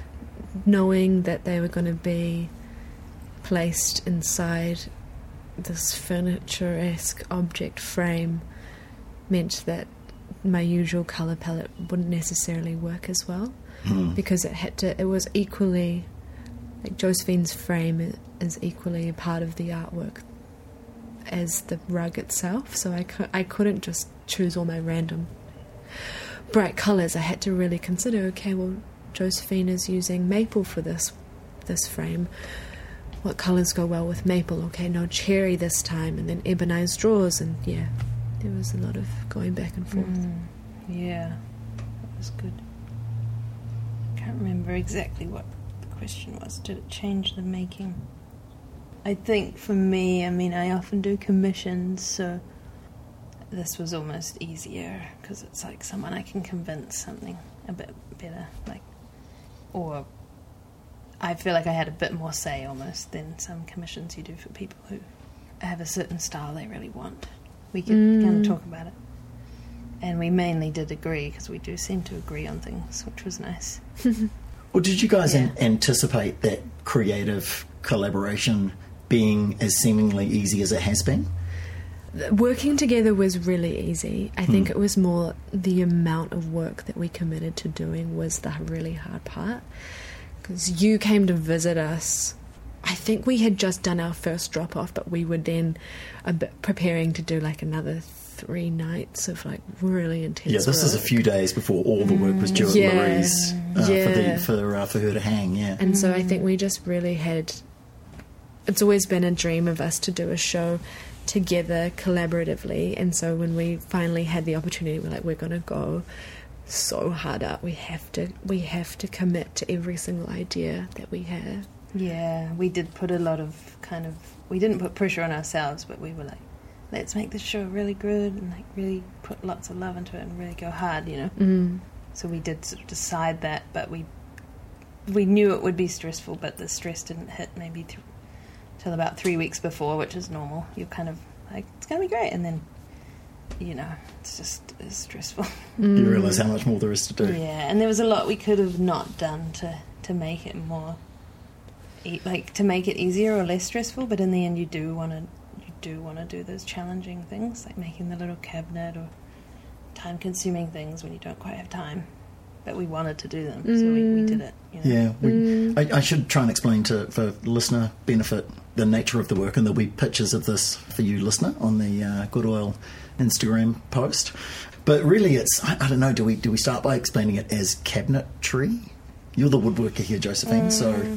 knowing that they were going to be placed inside this furniture-esque object frame meant that my usual colour palette wouldn't necessarily work as well, Hmm. because it had to, it was equally, like Josephine's frame is equally a part of the artwork as the rug itself, so I, cou- I couldn't just choose all my random bright colours. I had to really consider, okay, well, Josephine is using maple for this this frame. What colours go well with maple? Okay, no cherry this time, and then ebonized drawers, and yeah, there was a lot of going back and forth. Mm, yeah, that was good. Can't remember exactly what the question was. Did it change the making? I think for me, I mean, I often do commissions, so this was almost easier because it's like someone I can convince something a bit better. Like, or I feel like I had a bit more say almost than some commissions you do for people who have a certain style they really want. We could mm. kind of talk about it. And we mainly did agree, because we do seem to agree on things, which was nice. Well, did you guys Yeah. an- anticipate that creative collaboration being as seemingly easy as it has been? Working together was really easy. I think it was more the amount of work that we committed to doing was the really hard part. Because you came to visit us. I think we had just done our first drop-off, but we were then a bit preparing to do like another three nights of like really intense Yeah, this work. is a few days before all the work was due at Yeah. Marie's uh, Yeah. for, the, for, uh, for her to hang, yeah. And so I think we just really had... It's always been a dream of us to do a show together collaboratively, and so when we finally had the opportunity, we're like, we're going to go so hard up. We have to, we have to commit to every single idea that we have. Yeah, we did put a lot of kind of... We didn't put pressure on ourselves, but we were like, let's make this show really good and like really put lots of love into it and really go hard, you know? Mm. So we did sort of decide that, but we we knew it would be stressful, but the stress didn't hit maybe th- till about three weeks before, which is normal. You're kind of like, it's going to be great, and then, you know, it's just it's stressful. Mm. You realise how much more there is to do. Yeah, and there was a lot we could have not done to, to make it more, e- like, to make it easier or less stressful, but in the end you do want to you do want to do those challenging things, like making the little cabinet or time-consuming things when you don't quite have time. But we wanted to do them, so we, we did it. You know? Yeah, we, Mm. I, I should try and explain to for listener benefit the nature of the work, and there'll be pictures of this for you, listener, on the uh, Good Oil Instagram post. But really, it's I, I don't know. Do we do we start by explaining it as cabinetry? You're the woodworker here, Josephine. So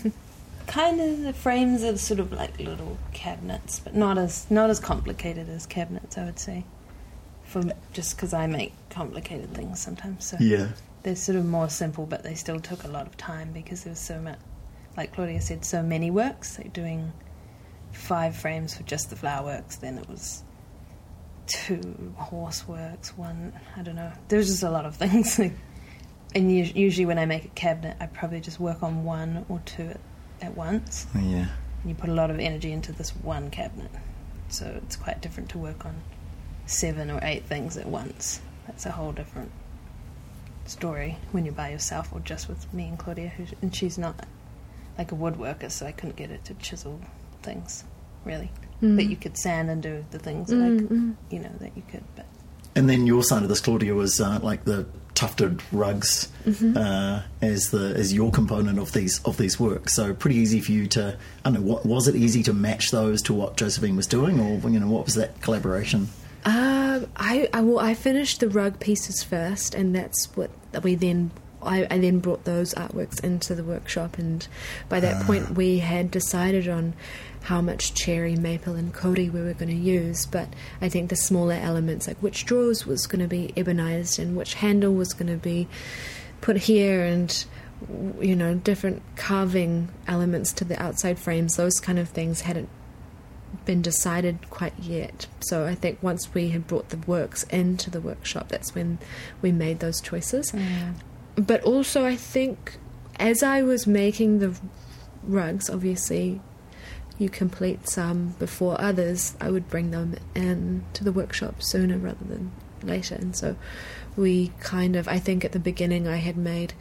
Kind of the frames are sort of like little cabinets, but not as not as complicated as cabinets, I would say. For just because I make complicated things sometimes, so yeah, they're sort of more simple, but they still took a lot of time because there was so much, like Claudia said, so many works. Like doing five frames for just the flower works, then it was two horse works, one, I don't know. There was just a lot of things. And us- usually when I make a cabinet, I probably just work on one or two at, at once. yeah. And you put a lot of energy into this one cabinet. So it's quite different to work on seven or eight things at once. That's a whole different story when you're by yourself or just with me and Claudia, who, and she's not like a woodworker, so I couldn't get her to chisel things, really. Mm. But you could sand and do the things that I Mm, could, mm. you know, that you could. But And then your side of this, Claudia, was uh, like the tufted rugs Mm-hmm. uh, as the as your component of these of these works. So pretty easy for you to. I don't know. What was it easy to match those to what Josephine was doing, or you know, what was that collaboration? Um, I, I well, I finished the rug pieces first, and that's what we then. I, I then brought those artworks into the workshop, and by that point we had decided on how much cherry, maple, and Cody we were going to use. But I think the smaller elements, like which drawers was going to be ebonized and which handle was going to be put here, and you know, different carving elements to the outside frames, those kind of things hadn't been decided quite yet. So I think once we had brought the works into the workshop, that's when we made those choices. mm. But also I think as I was making the rugs, obviously you complete some before others, I would bring them in to the workshop sooner rather than later. And so we kind of, I think at the beginning I had made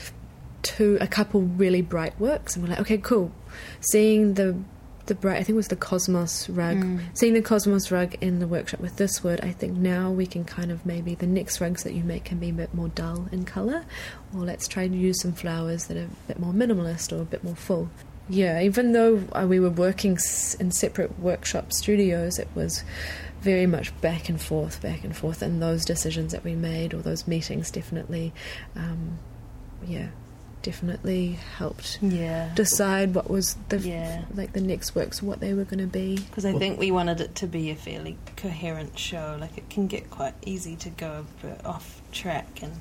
two, a couple really bright works, and we're like, okay, cool. Seeing the the bright, I think it was the Cosmos rug, Mm. seeing the Cosmos rug in the workshop with this wood, I think now we can kind of maybe the next rugs that you make can be a bit more dull in colour, or let's try to use some flowers that are a bit more minimalist or a bit more full. Yeah, even though uh, we were working s- in separate workshop studios, it was very much back and forth, back and forth, and those decisions that we made, or those meetings definitely, um, yeah, definitely helped Yeah. decide what was the Yeah. like the next works, what they were going to be. Because I think we wanted it to be a fairly coherent show. Like, it can get quite easy to go a bit off track and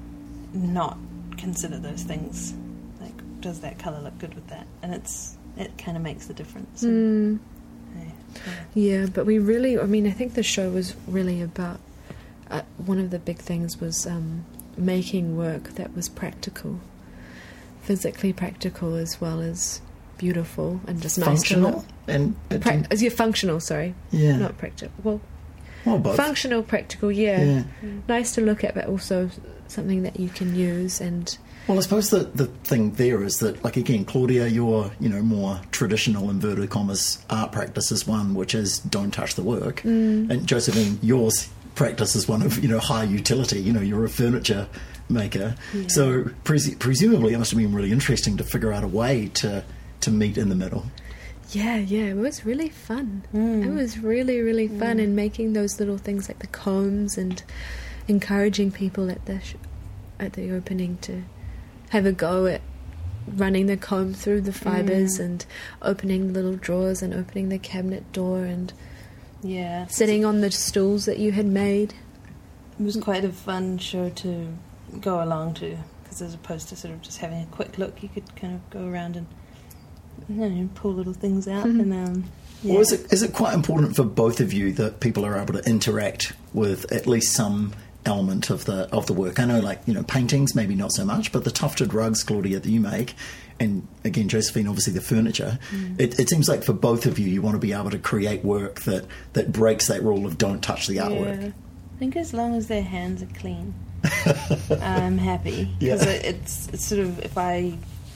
not consider those things. Like, does that colour look good with that? And it's it kind of makes the difference. And, Mm, yeah, yeah, but we really, I mean, I think the show was really about, uh, one of the big things was um, making work that was practical. physically practical as well as beautiful and just nice Functional to look. and, and Pra- is yeah, functional, sorry. Yeah. Not practical. Well, well, both. functional, practical, yeah. Yeah. Nice to look at, but also something that you can use. And Well, I suppose the, the thing there is that, like, again, Claudia, your, you know, more traditional, inverted commas, art practice is one which is don't touch the work. Mm. And Josephine, yours practice is one of, you know, high utility. You know, you're a furniture maker. Yeah. So pres- presumably it must have been really interesting to figure out a way to, to meet in the middle. yeah, yeah, it was really fun. Mm. It was really, really fun, Mm. and making those little things like the combs and encouraging people at the sh- at the opening to have a go at running the comb through the fibres Mm. and opening the little drawers and opening the cabinet door and Yeah. sitting on the stools that you had made. It was quite a fun show to go along to, because as opposed to sort of just having a quick look, you could kind of go around and, you know, pull little things out. Mhm. And um, yeah. Or is it, is it quite important for both of you that people are able to interact with at least some element of the of the work? I know, like, you know, paintings, maybe not so much, but the tufted rugs, Claudia, that you make, and again, Josephine, obviously the furniture, Mm. it, it seems like for both of you, you want to be able to create work that, that breaks that rule of don't touch the artwork. Yeah. I think as long as their hands are clean, I'm happy. Yeah. Because it, it's, it's sort of, if I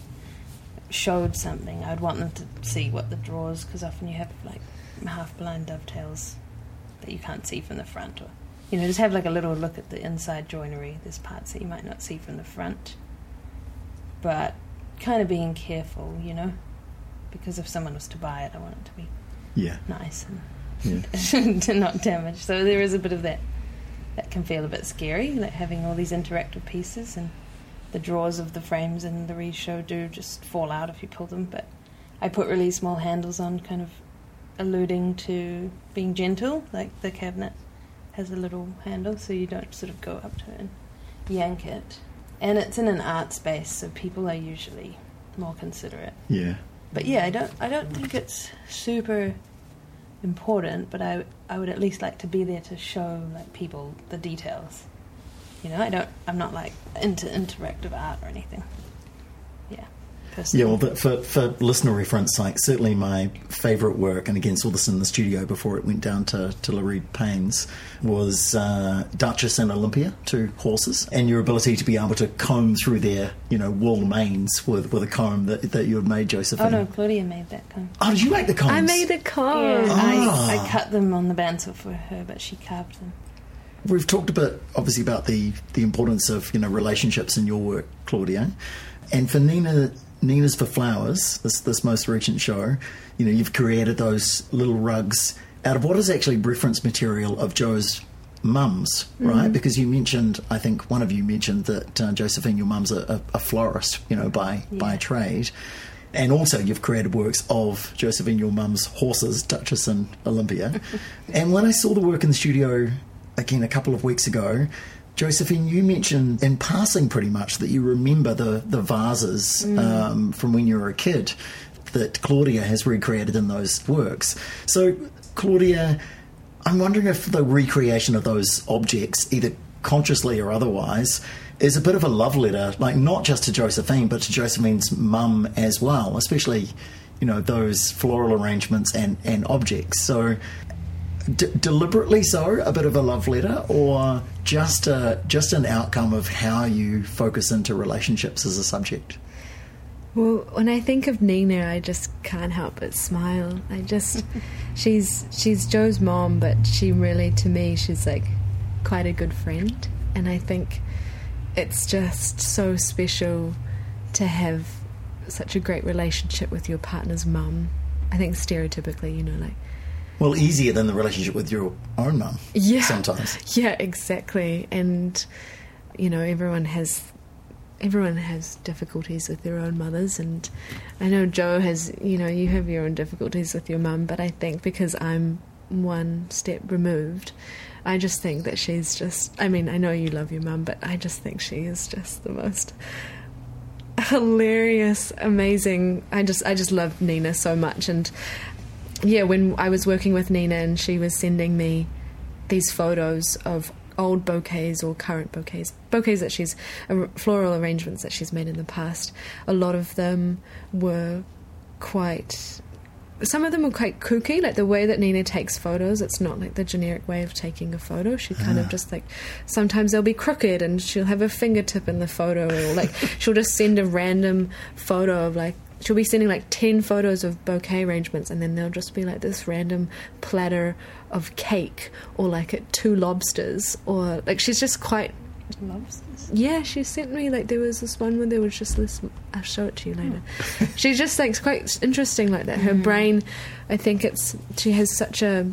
showed something, I'd want them to see what the drawers, because often you have like half-blind dovetails that you can't see from the front, or, you know, just have like a little look at the inside joinery. There's parts that you might not see from the front, but kind of being careful, you know, because if someone was to buy it, I want it to be Yeah. nice and Yeah. to not damage. So there is a bit of that that can feel a bit scary, like having all these interactive pieces, and the drawers of the frames in the Reed show do just fall out if you pull them. But I put really small handles on, kind of alluding to being gentle, like the cabinet has a little handle, so you don't sort of go up to it and yank it. And it's in an art space, so people are usually more considerate. Yeah. But yeah, I don't I don't think it's super important, but I I would at least like to be there to show like people the details. You know, I don't I'm not like into interactive art or anything. Yeah. Personally. Yeah, well, but for, for listener reference, like, certainly my favourite work, and again, saw this in the studio before it went down to, to Lareed Paynes, was uh, Duchess and Olympia, two horses, and your ability to be able to comb through their, you know, wool manes with, with a comb that, that you had made, Josephine. Oh no, Claudia made that comb. Oh, did you make the combs? I made a comb. Yeah, Ah. I, I cut them on the bandsaw for her, but she carved them. We've talked a bit, obviously, about the, the importance of, you know, relationships in your work, Claudia. And for Nina, Nina's for Flowers, this this most recent show, you know, you've created those little rugs out of what is actually reference material of Joe's mum's, right? Mm-hmm. Because you mentioned, I think one of you mentioned that uh, Josephine, your mum's a, a, a florist, you know, by Yeah. by trade. And also you've created works of Josephine, your mum's horses, Duchess and Olympia. And when I saw the work in the studio, again, a couple of weeks ago, Josephine, you mentioned in passing pretty much that you remember the, the vases Mm. um, from when you were a kid that Claudia has recreated in those works. So, Claudia, I'm wondering if the recreation of those objects, either consciously or otherwise, is a bit of a love letter, like not just to Josephine, but to Josephine's mum as well, especially, you know, those floral arrangements and, and objects. So, D- deliberately so, a bit of a love letter, or just a, just an outcome of how you focus into relationships as a subject? Well, when I think of Nina, I just can't help but smile. I just, she's she's Joe's mom, but she really, to me, she's like quite a good friend. And I think it's just so special to have such a great relationship with your partner's mum. I think stereotypically, you know, like, Well, easier than the relationship with your own mum, yeah, sometimes. yeah, exactly. And you know, everyone has everyone has difficulties with their own mothers, and I know Joe has. You know, you have your own difficulties with your mum, but I think because I'm one step removed, I just think that she's just. I mean, I know you love your mum, but I just think she is just the most hilarious, amazing. I just, I just love Nina so much, and. Yeah, when I was working with Nina and she was sending me these photos of old bouquets or current bouquets, bouquets that she's, uh, floral arrangements that she's made in the past. A lot of them were quite, some of them were quite kooky, like the way that Nina takes photos. It's not like the generic way of taking a photo. She kind of just like, sometimes they'll be crooked and she'll have a fingertip in the photo, or like she'll just send a random photo of like, she'll be sending like ten photos of bouquet arrangements, and then there'll just be like this random platter of cake, or like two lobsters, or like she's just quite... Lobsters? Yeah, she sent me, like, there was this one where there was just this... I'll show it to you later. Oh. She's just like quite interesting like that. Her mm. brain, I think it's... She has such a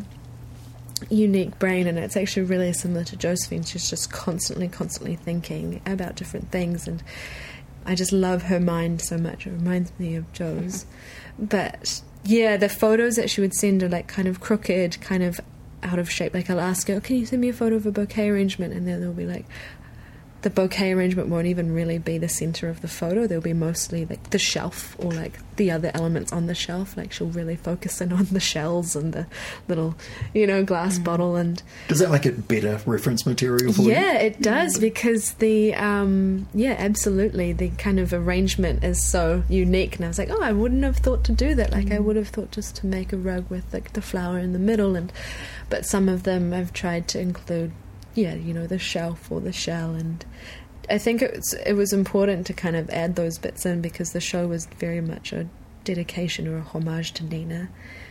unique brain, and it's actually really similar to Josephine. She's just constantly, constantly thinking about different things, and I just love her mind so much. It reminds me of Jo's. But yeah, the photos that she would send are like kind of crooked, kind of out of shape. Like I'll ask her, oh, can you send me a photo of a bouquet arrangement? And then they'll be like, the bouquet arrangement won't even really be the centre of the photo. There'll be mostly like the shelf, or like the other elements on the shelf. Like she'll really focus in on the shells and the little, you know, glass mm. bottle. And does that make it better reference material for yeah, you? Yeah, it does, because the um, yeah, absolutely, the kind of arrangement is so unique. And I was like, oh, I wouldn't have thought to do that. Like mm. I would have thought just to make a rug with like the flower in the middle, and but some of them I've tried to include, yeah, you know, the shelf or the shell. And I think it was, it was important to kind of add those bits in, because the show was very much a dedication or a homage to Nina,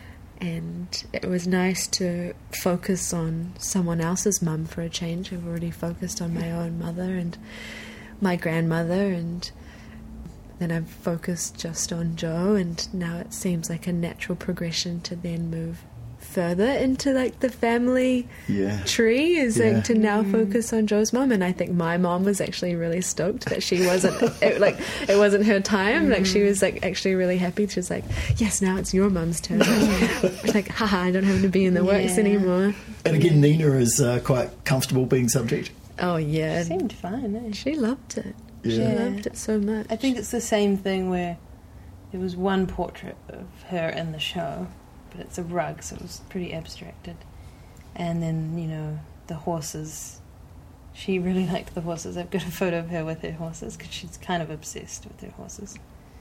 and it was nice to focus on someone else's mum for a change. I've already focused on my own mother and my grandmother, and then I've focused just on Jo, and now it seems like a natural progression to then move further into like the family yeah. tree, is yeah. like to now focus on Jo's mom. And I think my mom was actually really stoked that she wasn't it, like it wasn't her time. Mm. Like she was like actually really happy. She was like, yes, now it's your mum's turn. Like, haha, I don't have to be in the yeah. works anymore. And again, Nina is uh, quite comfortable being subject. Oh yeah, she seemed fine, eh? She loved it. Yeah. She loved it so much. I think it's the same thing where there was one portrait of her in the show, but it's a rug, so it was pretty abstracted. And then, you know, the horses. She really liked the horses. I've got a photo of her with her horses, because she's kind of obsessed with her horses.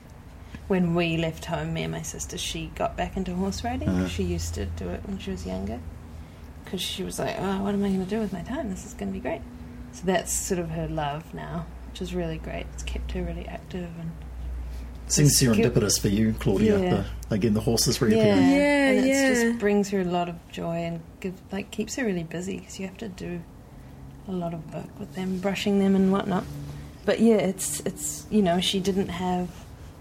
When we left home, me and my sister, she got back into horse riding. Uh-huh. She used to do it when she was younger, because she was like, oh, what am I going to do with my time? This is going to be great. So that's sort of her love now, which is really great. It's kept her really active. And seems serendipitous for you, Claudia. Yeah. The, again, the horses reappearing. Yeah, yeah, and it yeah. just brings her a lot of joy, and give, like keeps her really busy, because you have to do a lot of work with them, brushing them and whatnot. But yeah, it's it's you know, she didn't have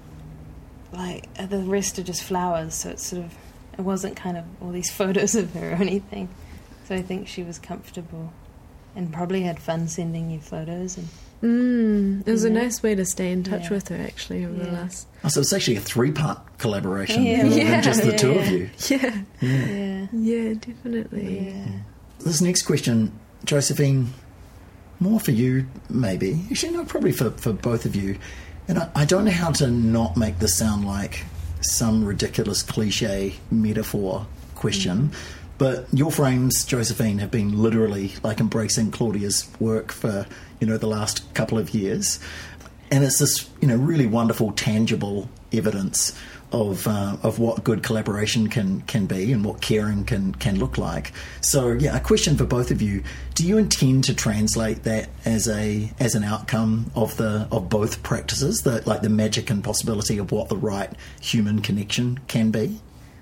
like the rest are just flowers, so it's sort of it wasn't kind of all these photos of her or anything. So I think she was comfortable, and probably had fun sending you photos. And Mm, it was yeah. a nice way to stay in touch yeah. with her, actually, over yeah. the last... Oh, so it's actually a three-part collaboration, yeah. rather Yeah. than just the Yeah, two yeah. of you. Yeah. Yeah. yeah, Yeah, definitely. yeah. This next question, Josephine, more for you, maybe. Actually, no, probably for, for both of you. And I, I don't know how to not make this sound like some ridiculous cliche metaphor question, mm. but your frames, Josephine, have been literally like embracing Claudia's work for, you know, the last couple of years. And it's this, you know, really wonderful, tangible evidence of uh, of what good collaboration can can be and what caring can can look like. So yeah, a question for both of you: do you intend to translate that as a as an outcome of the of both practices, the like the magic and possibility of what the right human connection can be?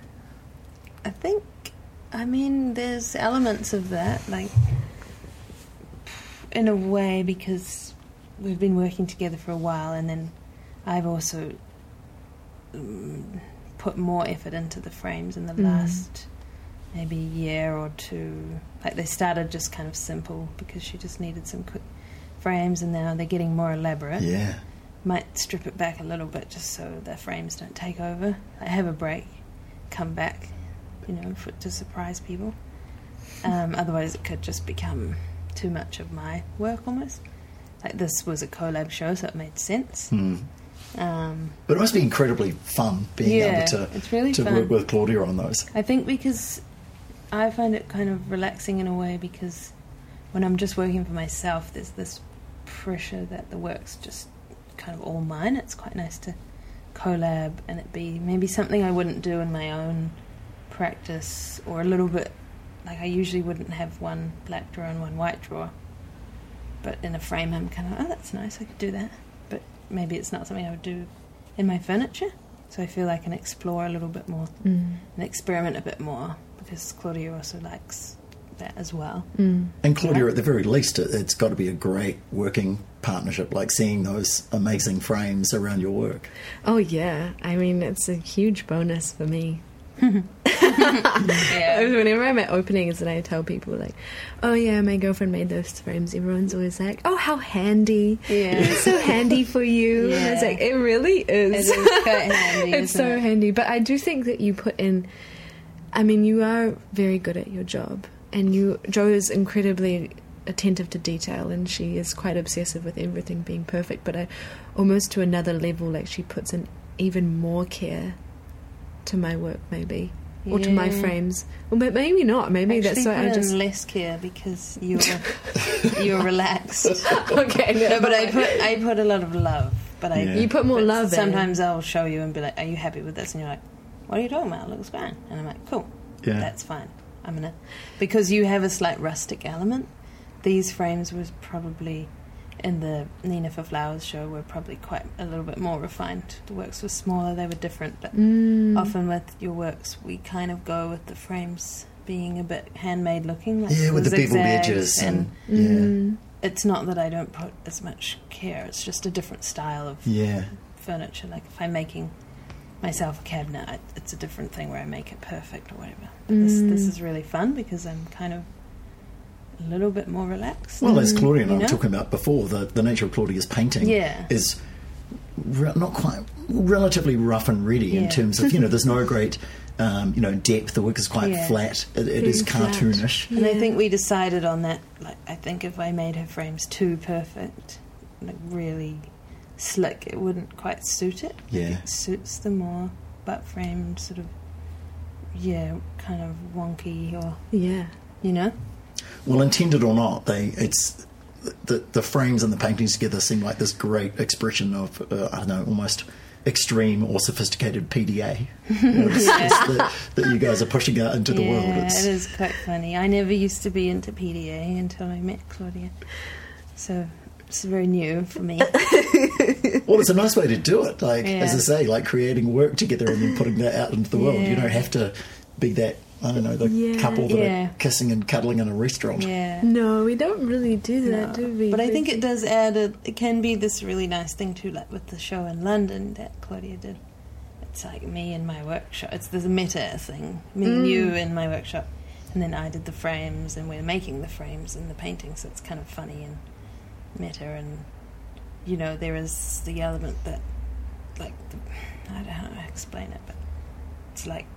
I think, I mean, there's elements of that, like in a way, because we've been working together for a while, and then I've also um, put more effort into the frames in the mm. last maybe year or two. Like, they started just kind of simple because she just needed some quick frames, and now they're getting more elaborate. Yeah. Might strip it back a little bit just so the frames don't take over. I have a break, come back, you know, for, to surprise people. Um, otherwise it could just become too much of my work almost. Like, this was a collab show, so it made sense. Mm. Um, but it must be incredibly fun being yeah, able to, it's really to fun. work with Claudia on those. I think because I find it kind of relaxing in a way, because when I'm just working for myself, there's this pressure that the work's just kind of all mine. It's quite nice to collab and it be maybe something I wouldn't do in my own practice, or a little bit like I usually wouldn't have one black drawer and one white drawer, but in a frame I'm kind of, oh, that's nice, I could do that, but maybe it's not something I would do in my furniture. So I feel I can explore a little bit more mm. and experiment a bit more, because Claudia also likes that as well. Mm. And Claudia, yeah. at the very least, it, it's got to be a great working partnership, like seeing those amazing frames around your work. Oh yeah, I mean, it's a huge bonus for me. yeah. Whenever I'm at openings and I tell people like, oh yeah, my girlfriend made those frames, everyone's always like, oh, how handy. Yeah. It's so handy for you. Yeah. And it's like, it really is. It is quite handy. It's so it? handy. But I do think that you put in, I mean, you are very good at your job, and you, Jo is incredibly attentive to detail, and she is quite obsessive with everything being perfect, but I, almost to another level, like she puts in even more care to my work, maybe, or yeah. to my frames. Well, but maybe not. Maybe Actually, that's why I just less care because you're you're relaxed. Okay, no, no, but I put I put a lot of love. But I yeah. you put more love. Sometimes in. I'll show you and be like, "Are you happy with this?" And you're like, "What are you talking about? It looks fine." And I'm like, "Cool, yeah, that's fine." I'm gonna because you have a slight rustic element. These frames was probably. In the Nina for Flowers show were probably quite a little bit more refined. The works were smaller, they were different, but mm. often with your works we kind of go with the frames being a bit handmade looking, like yeah, with the beveled edges, and, and mm. yeah. It's not that I don't put as much care, it's just a different style of yeah. furniture. Like if I'm making myself a cabinet, I, it's a different thing where I make it perfect or whatever. But mm. this, this is really fun because I'm kind of a little bit more relaxed. Well, as Claudia and I you were know? talking about before, the, the nature of Claudia's painting yeah. is re- not quite relatively rough and ready yeah. in terms of, you know, there's no great, um, you know, depth. The work is quite yeah. flat. It, it is cartoonish. Yeah. And I think we decided on that. Like, I think if I made her frames too perfect, like really slick, it wouldn't quite suit it. Yeah. It suits the more butt framed sort of, yeah, kind of wonky or yeah, you know. Well, intended or not, they it's the the frames and the paintings together seem like this great expression of uh, I don't know, almost extreme or sophisticated P D A. You know, it's yeah. just that, that you guys are pushing out into the yeah, world. It's, it is quite funny. I never used to be into P D A until I met Claudia, so it's very new for me. Well, it's a nice way to do it. Like yeah. as I say, like creating work together and then putting that out into the world. Yeah. You don't have to be that. I don't know, the yeah. couple that yeah. are kissing and cuddling in a restaurant. Yeah. No, we don't really do that, No. do we? But I think it does add a, it can be this really nice thing too, like with the show in London that Claudia did. It's like me in my workshop. It's this meta thing. Me Mm. and you in my workshop. And then I did the frames and we're making the frames and the paintings, so it's kind of funny and meta, and you know, there is the element that like the, I don't know how to explain it, but it's like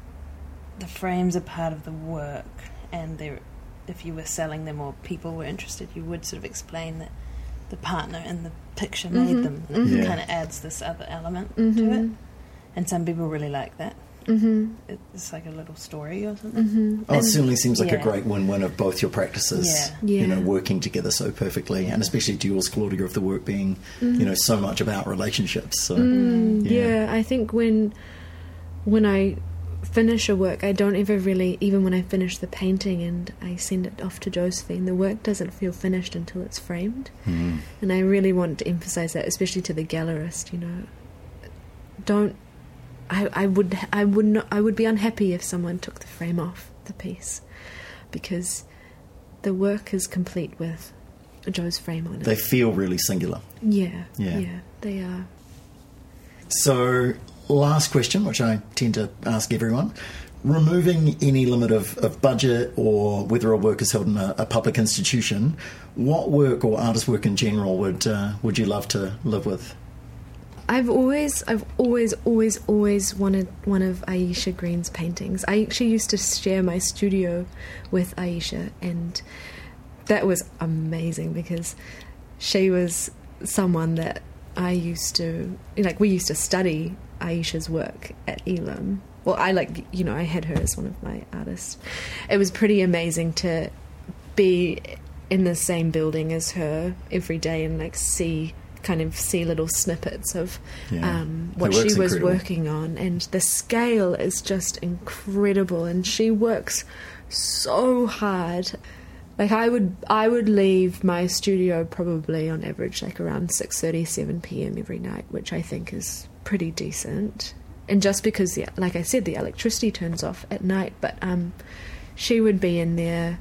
the frames are part of the work, and they're, if you were selling them or people were interested, you would sort of explain that the partner in the picture Mm-hmm. made them, and Mm-hmm. it Yeah. kind of adds this other element mm-hmm. to it. And some people really like that. Mm-hmm. It's like a little story or something. Mm-hmm. Oh, it certainly seems like a yeah. great win-win of both your practices, Yeah. Yeah. you know, working together so perfectly, Yeah. and especially to yours, Claudia, of the work being, Mm-hmm. you know, so much about relationships. So, Mm, yeah. yeah. I think when when I finish a work, I don't ever really, even when I finish the painting and I send it off to Josephine, the work doesn't feel finished until it's framed. Mm. And I really want to emphasize that, especially to the gallerist, you know. Don't I, I would I would not I would be unhappy if someone took the frame off the piece, because the work is complete with Jo's frame on it. They feel really singular. yeah, Yeah. yeah, they are. So, last question, which I tend to ask everyone. Removing any limit of, of budget or whether a work is held in a, a public institution, what work or artist work in general would uh, would you love to live with? I've always, I've always, always, always wanted one of Aisha Green's paintings. I actually used to share my studio with Aisha, and that was amazing because she was someone that I used to, like, we used to study Aisha's work at Elam. Well, I like, you know, I had her as one of my artists. It was pretty amazing to be in the same building as her every day and like see kind of see little snippets of Yeah. um, what Her she work's was incredible. working on, and the scale is just incredible, and she works so hard. Like I would I would leave my studio probably on average like around six thirty, seven p.m. every night, which I think is pretty decent. And just because, the, like I said, the electricity turns off at night, but um, she would be in there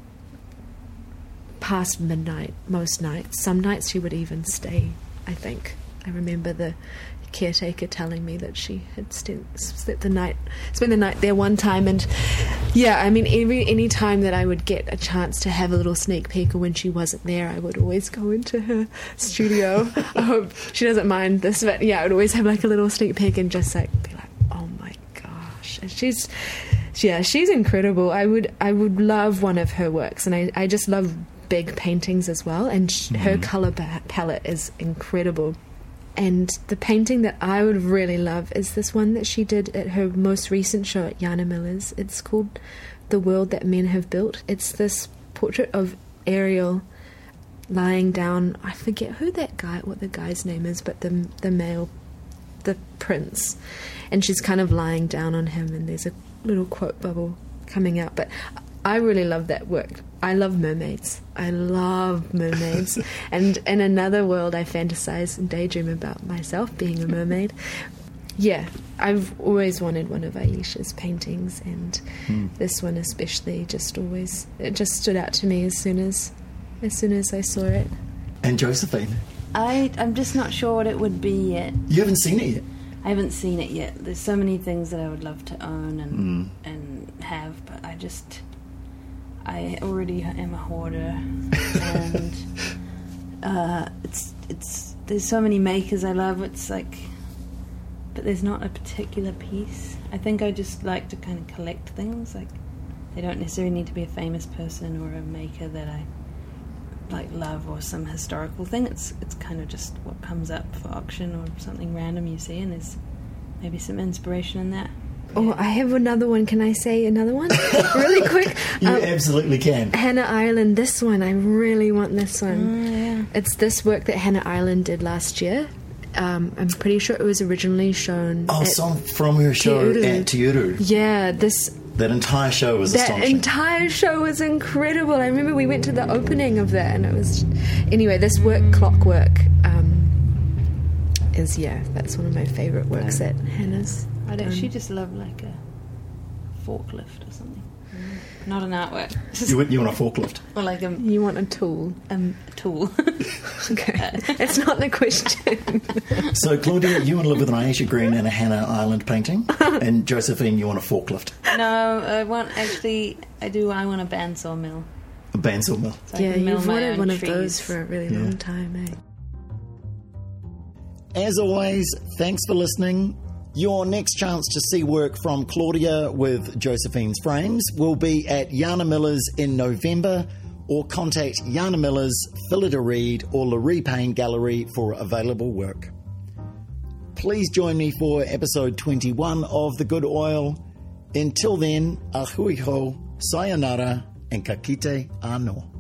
past midnight most nights. Some nights she would even stay, I think. I remember the caretaker telling me that she had st- slept the night, spent the night there one time, and yeah, I mean, every any time that I would get a chance to have a little sneak peek, or when she wasn't there, I would always go into her studio. I hope she doesn't mind this, but yeah, I would always have like a little sneak peek and just like be like, oh my gosh, and she's yeah, she's incredible. I would I would love one of her works, and I, I just love big paintings as well, and sh- Mm-hmm. her color pa- palette is incredible. And the painting that I would really love is this one that she did at her most recent show at Jana Miller's. It's called The World That Men Have Built. It's this portrait of Ariel lying down. I forget who that guy, what the guy's name is, but the the male, the prince. And she's kind of lying down on him, and there's a little quote bubble coming out. But I really love that work. I love mermaids. I love mermaids. And in another world, I fantasize and daydream about myself being a mermaid. Yeah, I've always wanted one of Aisha's paintings, and Hmm. this one especially just always, it just stood out to me as soon as, as soon as I saw it. And Josephine, I, I'm just not sure what it would be yet. you haven't seen it yet. I haven't seen it yet. There's so many things that I would love to own and Mm. and have, but I just I already am a hoarder, and uh, it's it's there's so many makers I love. It's like, but there's not a particular piece. I think I just like to kind of collect things. Like, they don't necessarily need to be a famous person or a maker that I like love, or some historical thing. It's it's kind of just what comes up for auction, or something random you see, and there's maybe some inspiration in that. Oh, I have another one. Can I say another one? Really quick. You Um, absolutely can. Hannah Ireland, this one. I really want this one. Oh, yeah. It's this work that Hannah Ireland did last year. Um, I'm pretty sure it was originally shown Oh, at- song from her show Te Uru. at Te Uru. Yeah, this That entire show was that astonishing. entire show was incredible. I remember we went to the opening of that, and it was anyway. This work, Clockwork, um, is yeah, that's one of my favourite works that Hannah's. I'd done. actually just love like a forklift or something. Not an artwork. you, want- you want a forklift? Or like a, You want a tool? um, a tool. Okay, it's not the question. So, Claudia, you want to live with an Aisha Green and a Hannah Ireland painting, and Josephine, you want a forklift, No, I want actually. I do. I want a bandsaw mill. a bandsaw mill. So I Yeah, can mill you've my wanted own one of trees. those for a really Yeah. long time, eh? As always, thanks for listening. Your next chance to see work from Claudia with Josephine's frames will be at Jana Miller's in November, or contact Jana Miller's, Phillida Reed or Laree Payne Gallery for available work. Please join me for episode twenty-one of The Good Oil. Until then, ahui ho, sayonara, and ka kite anō.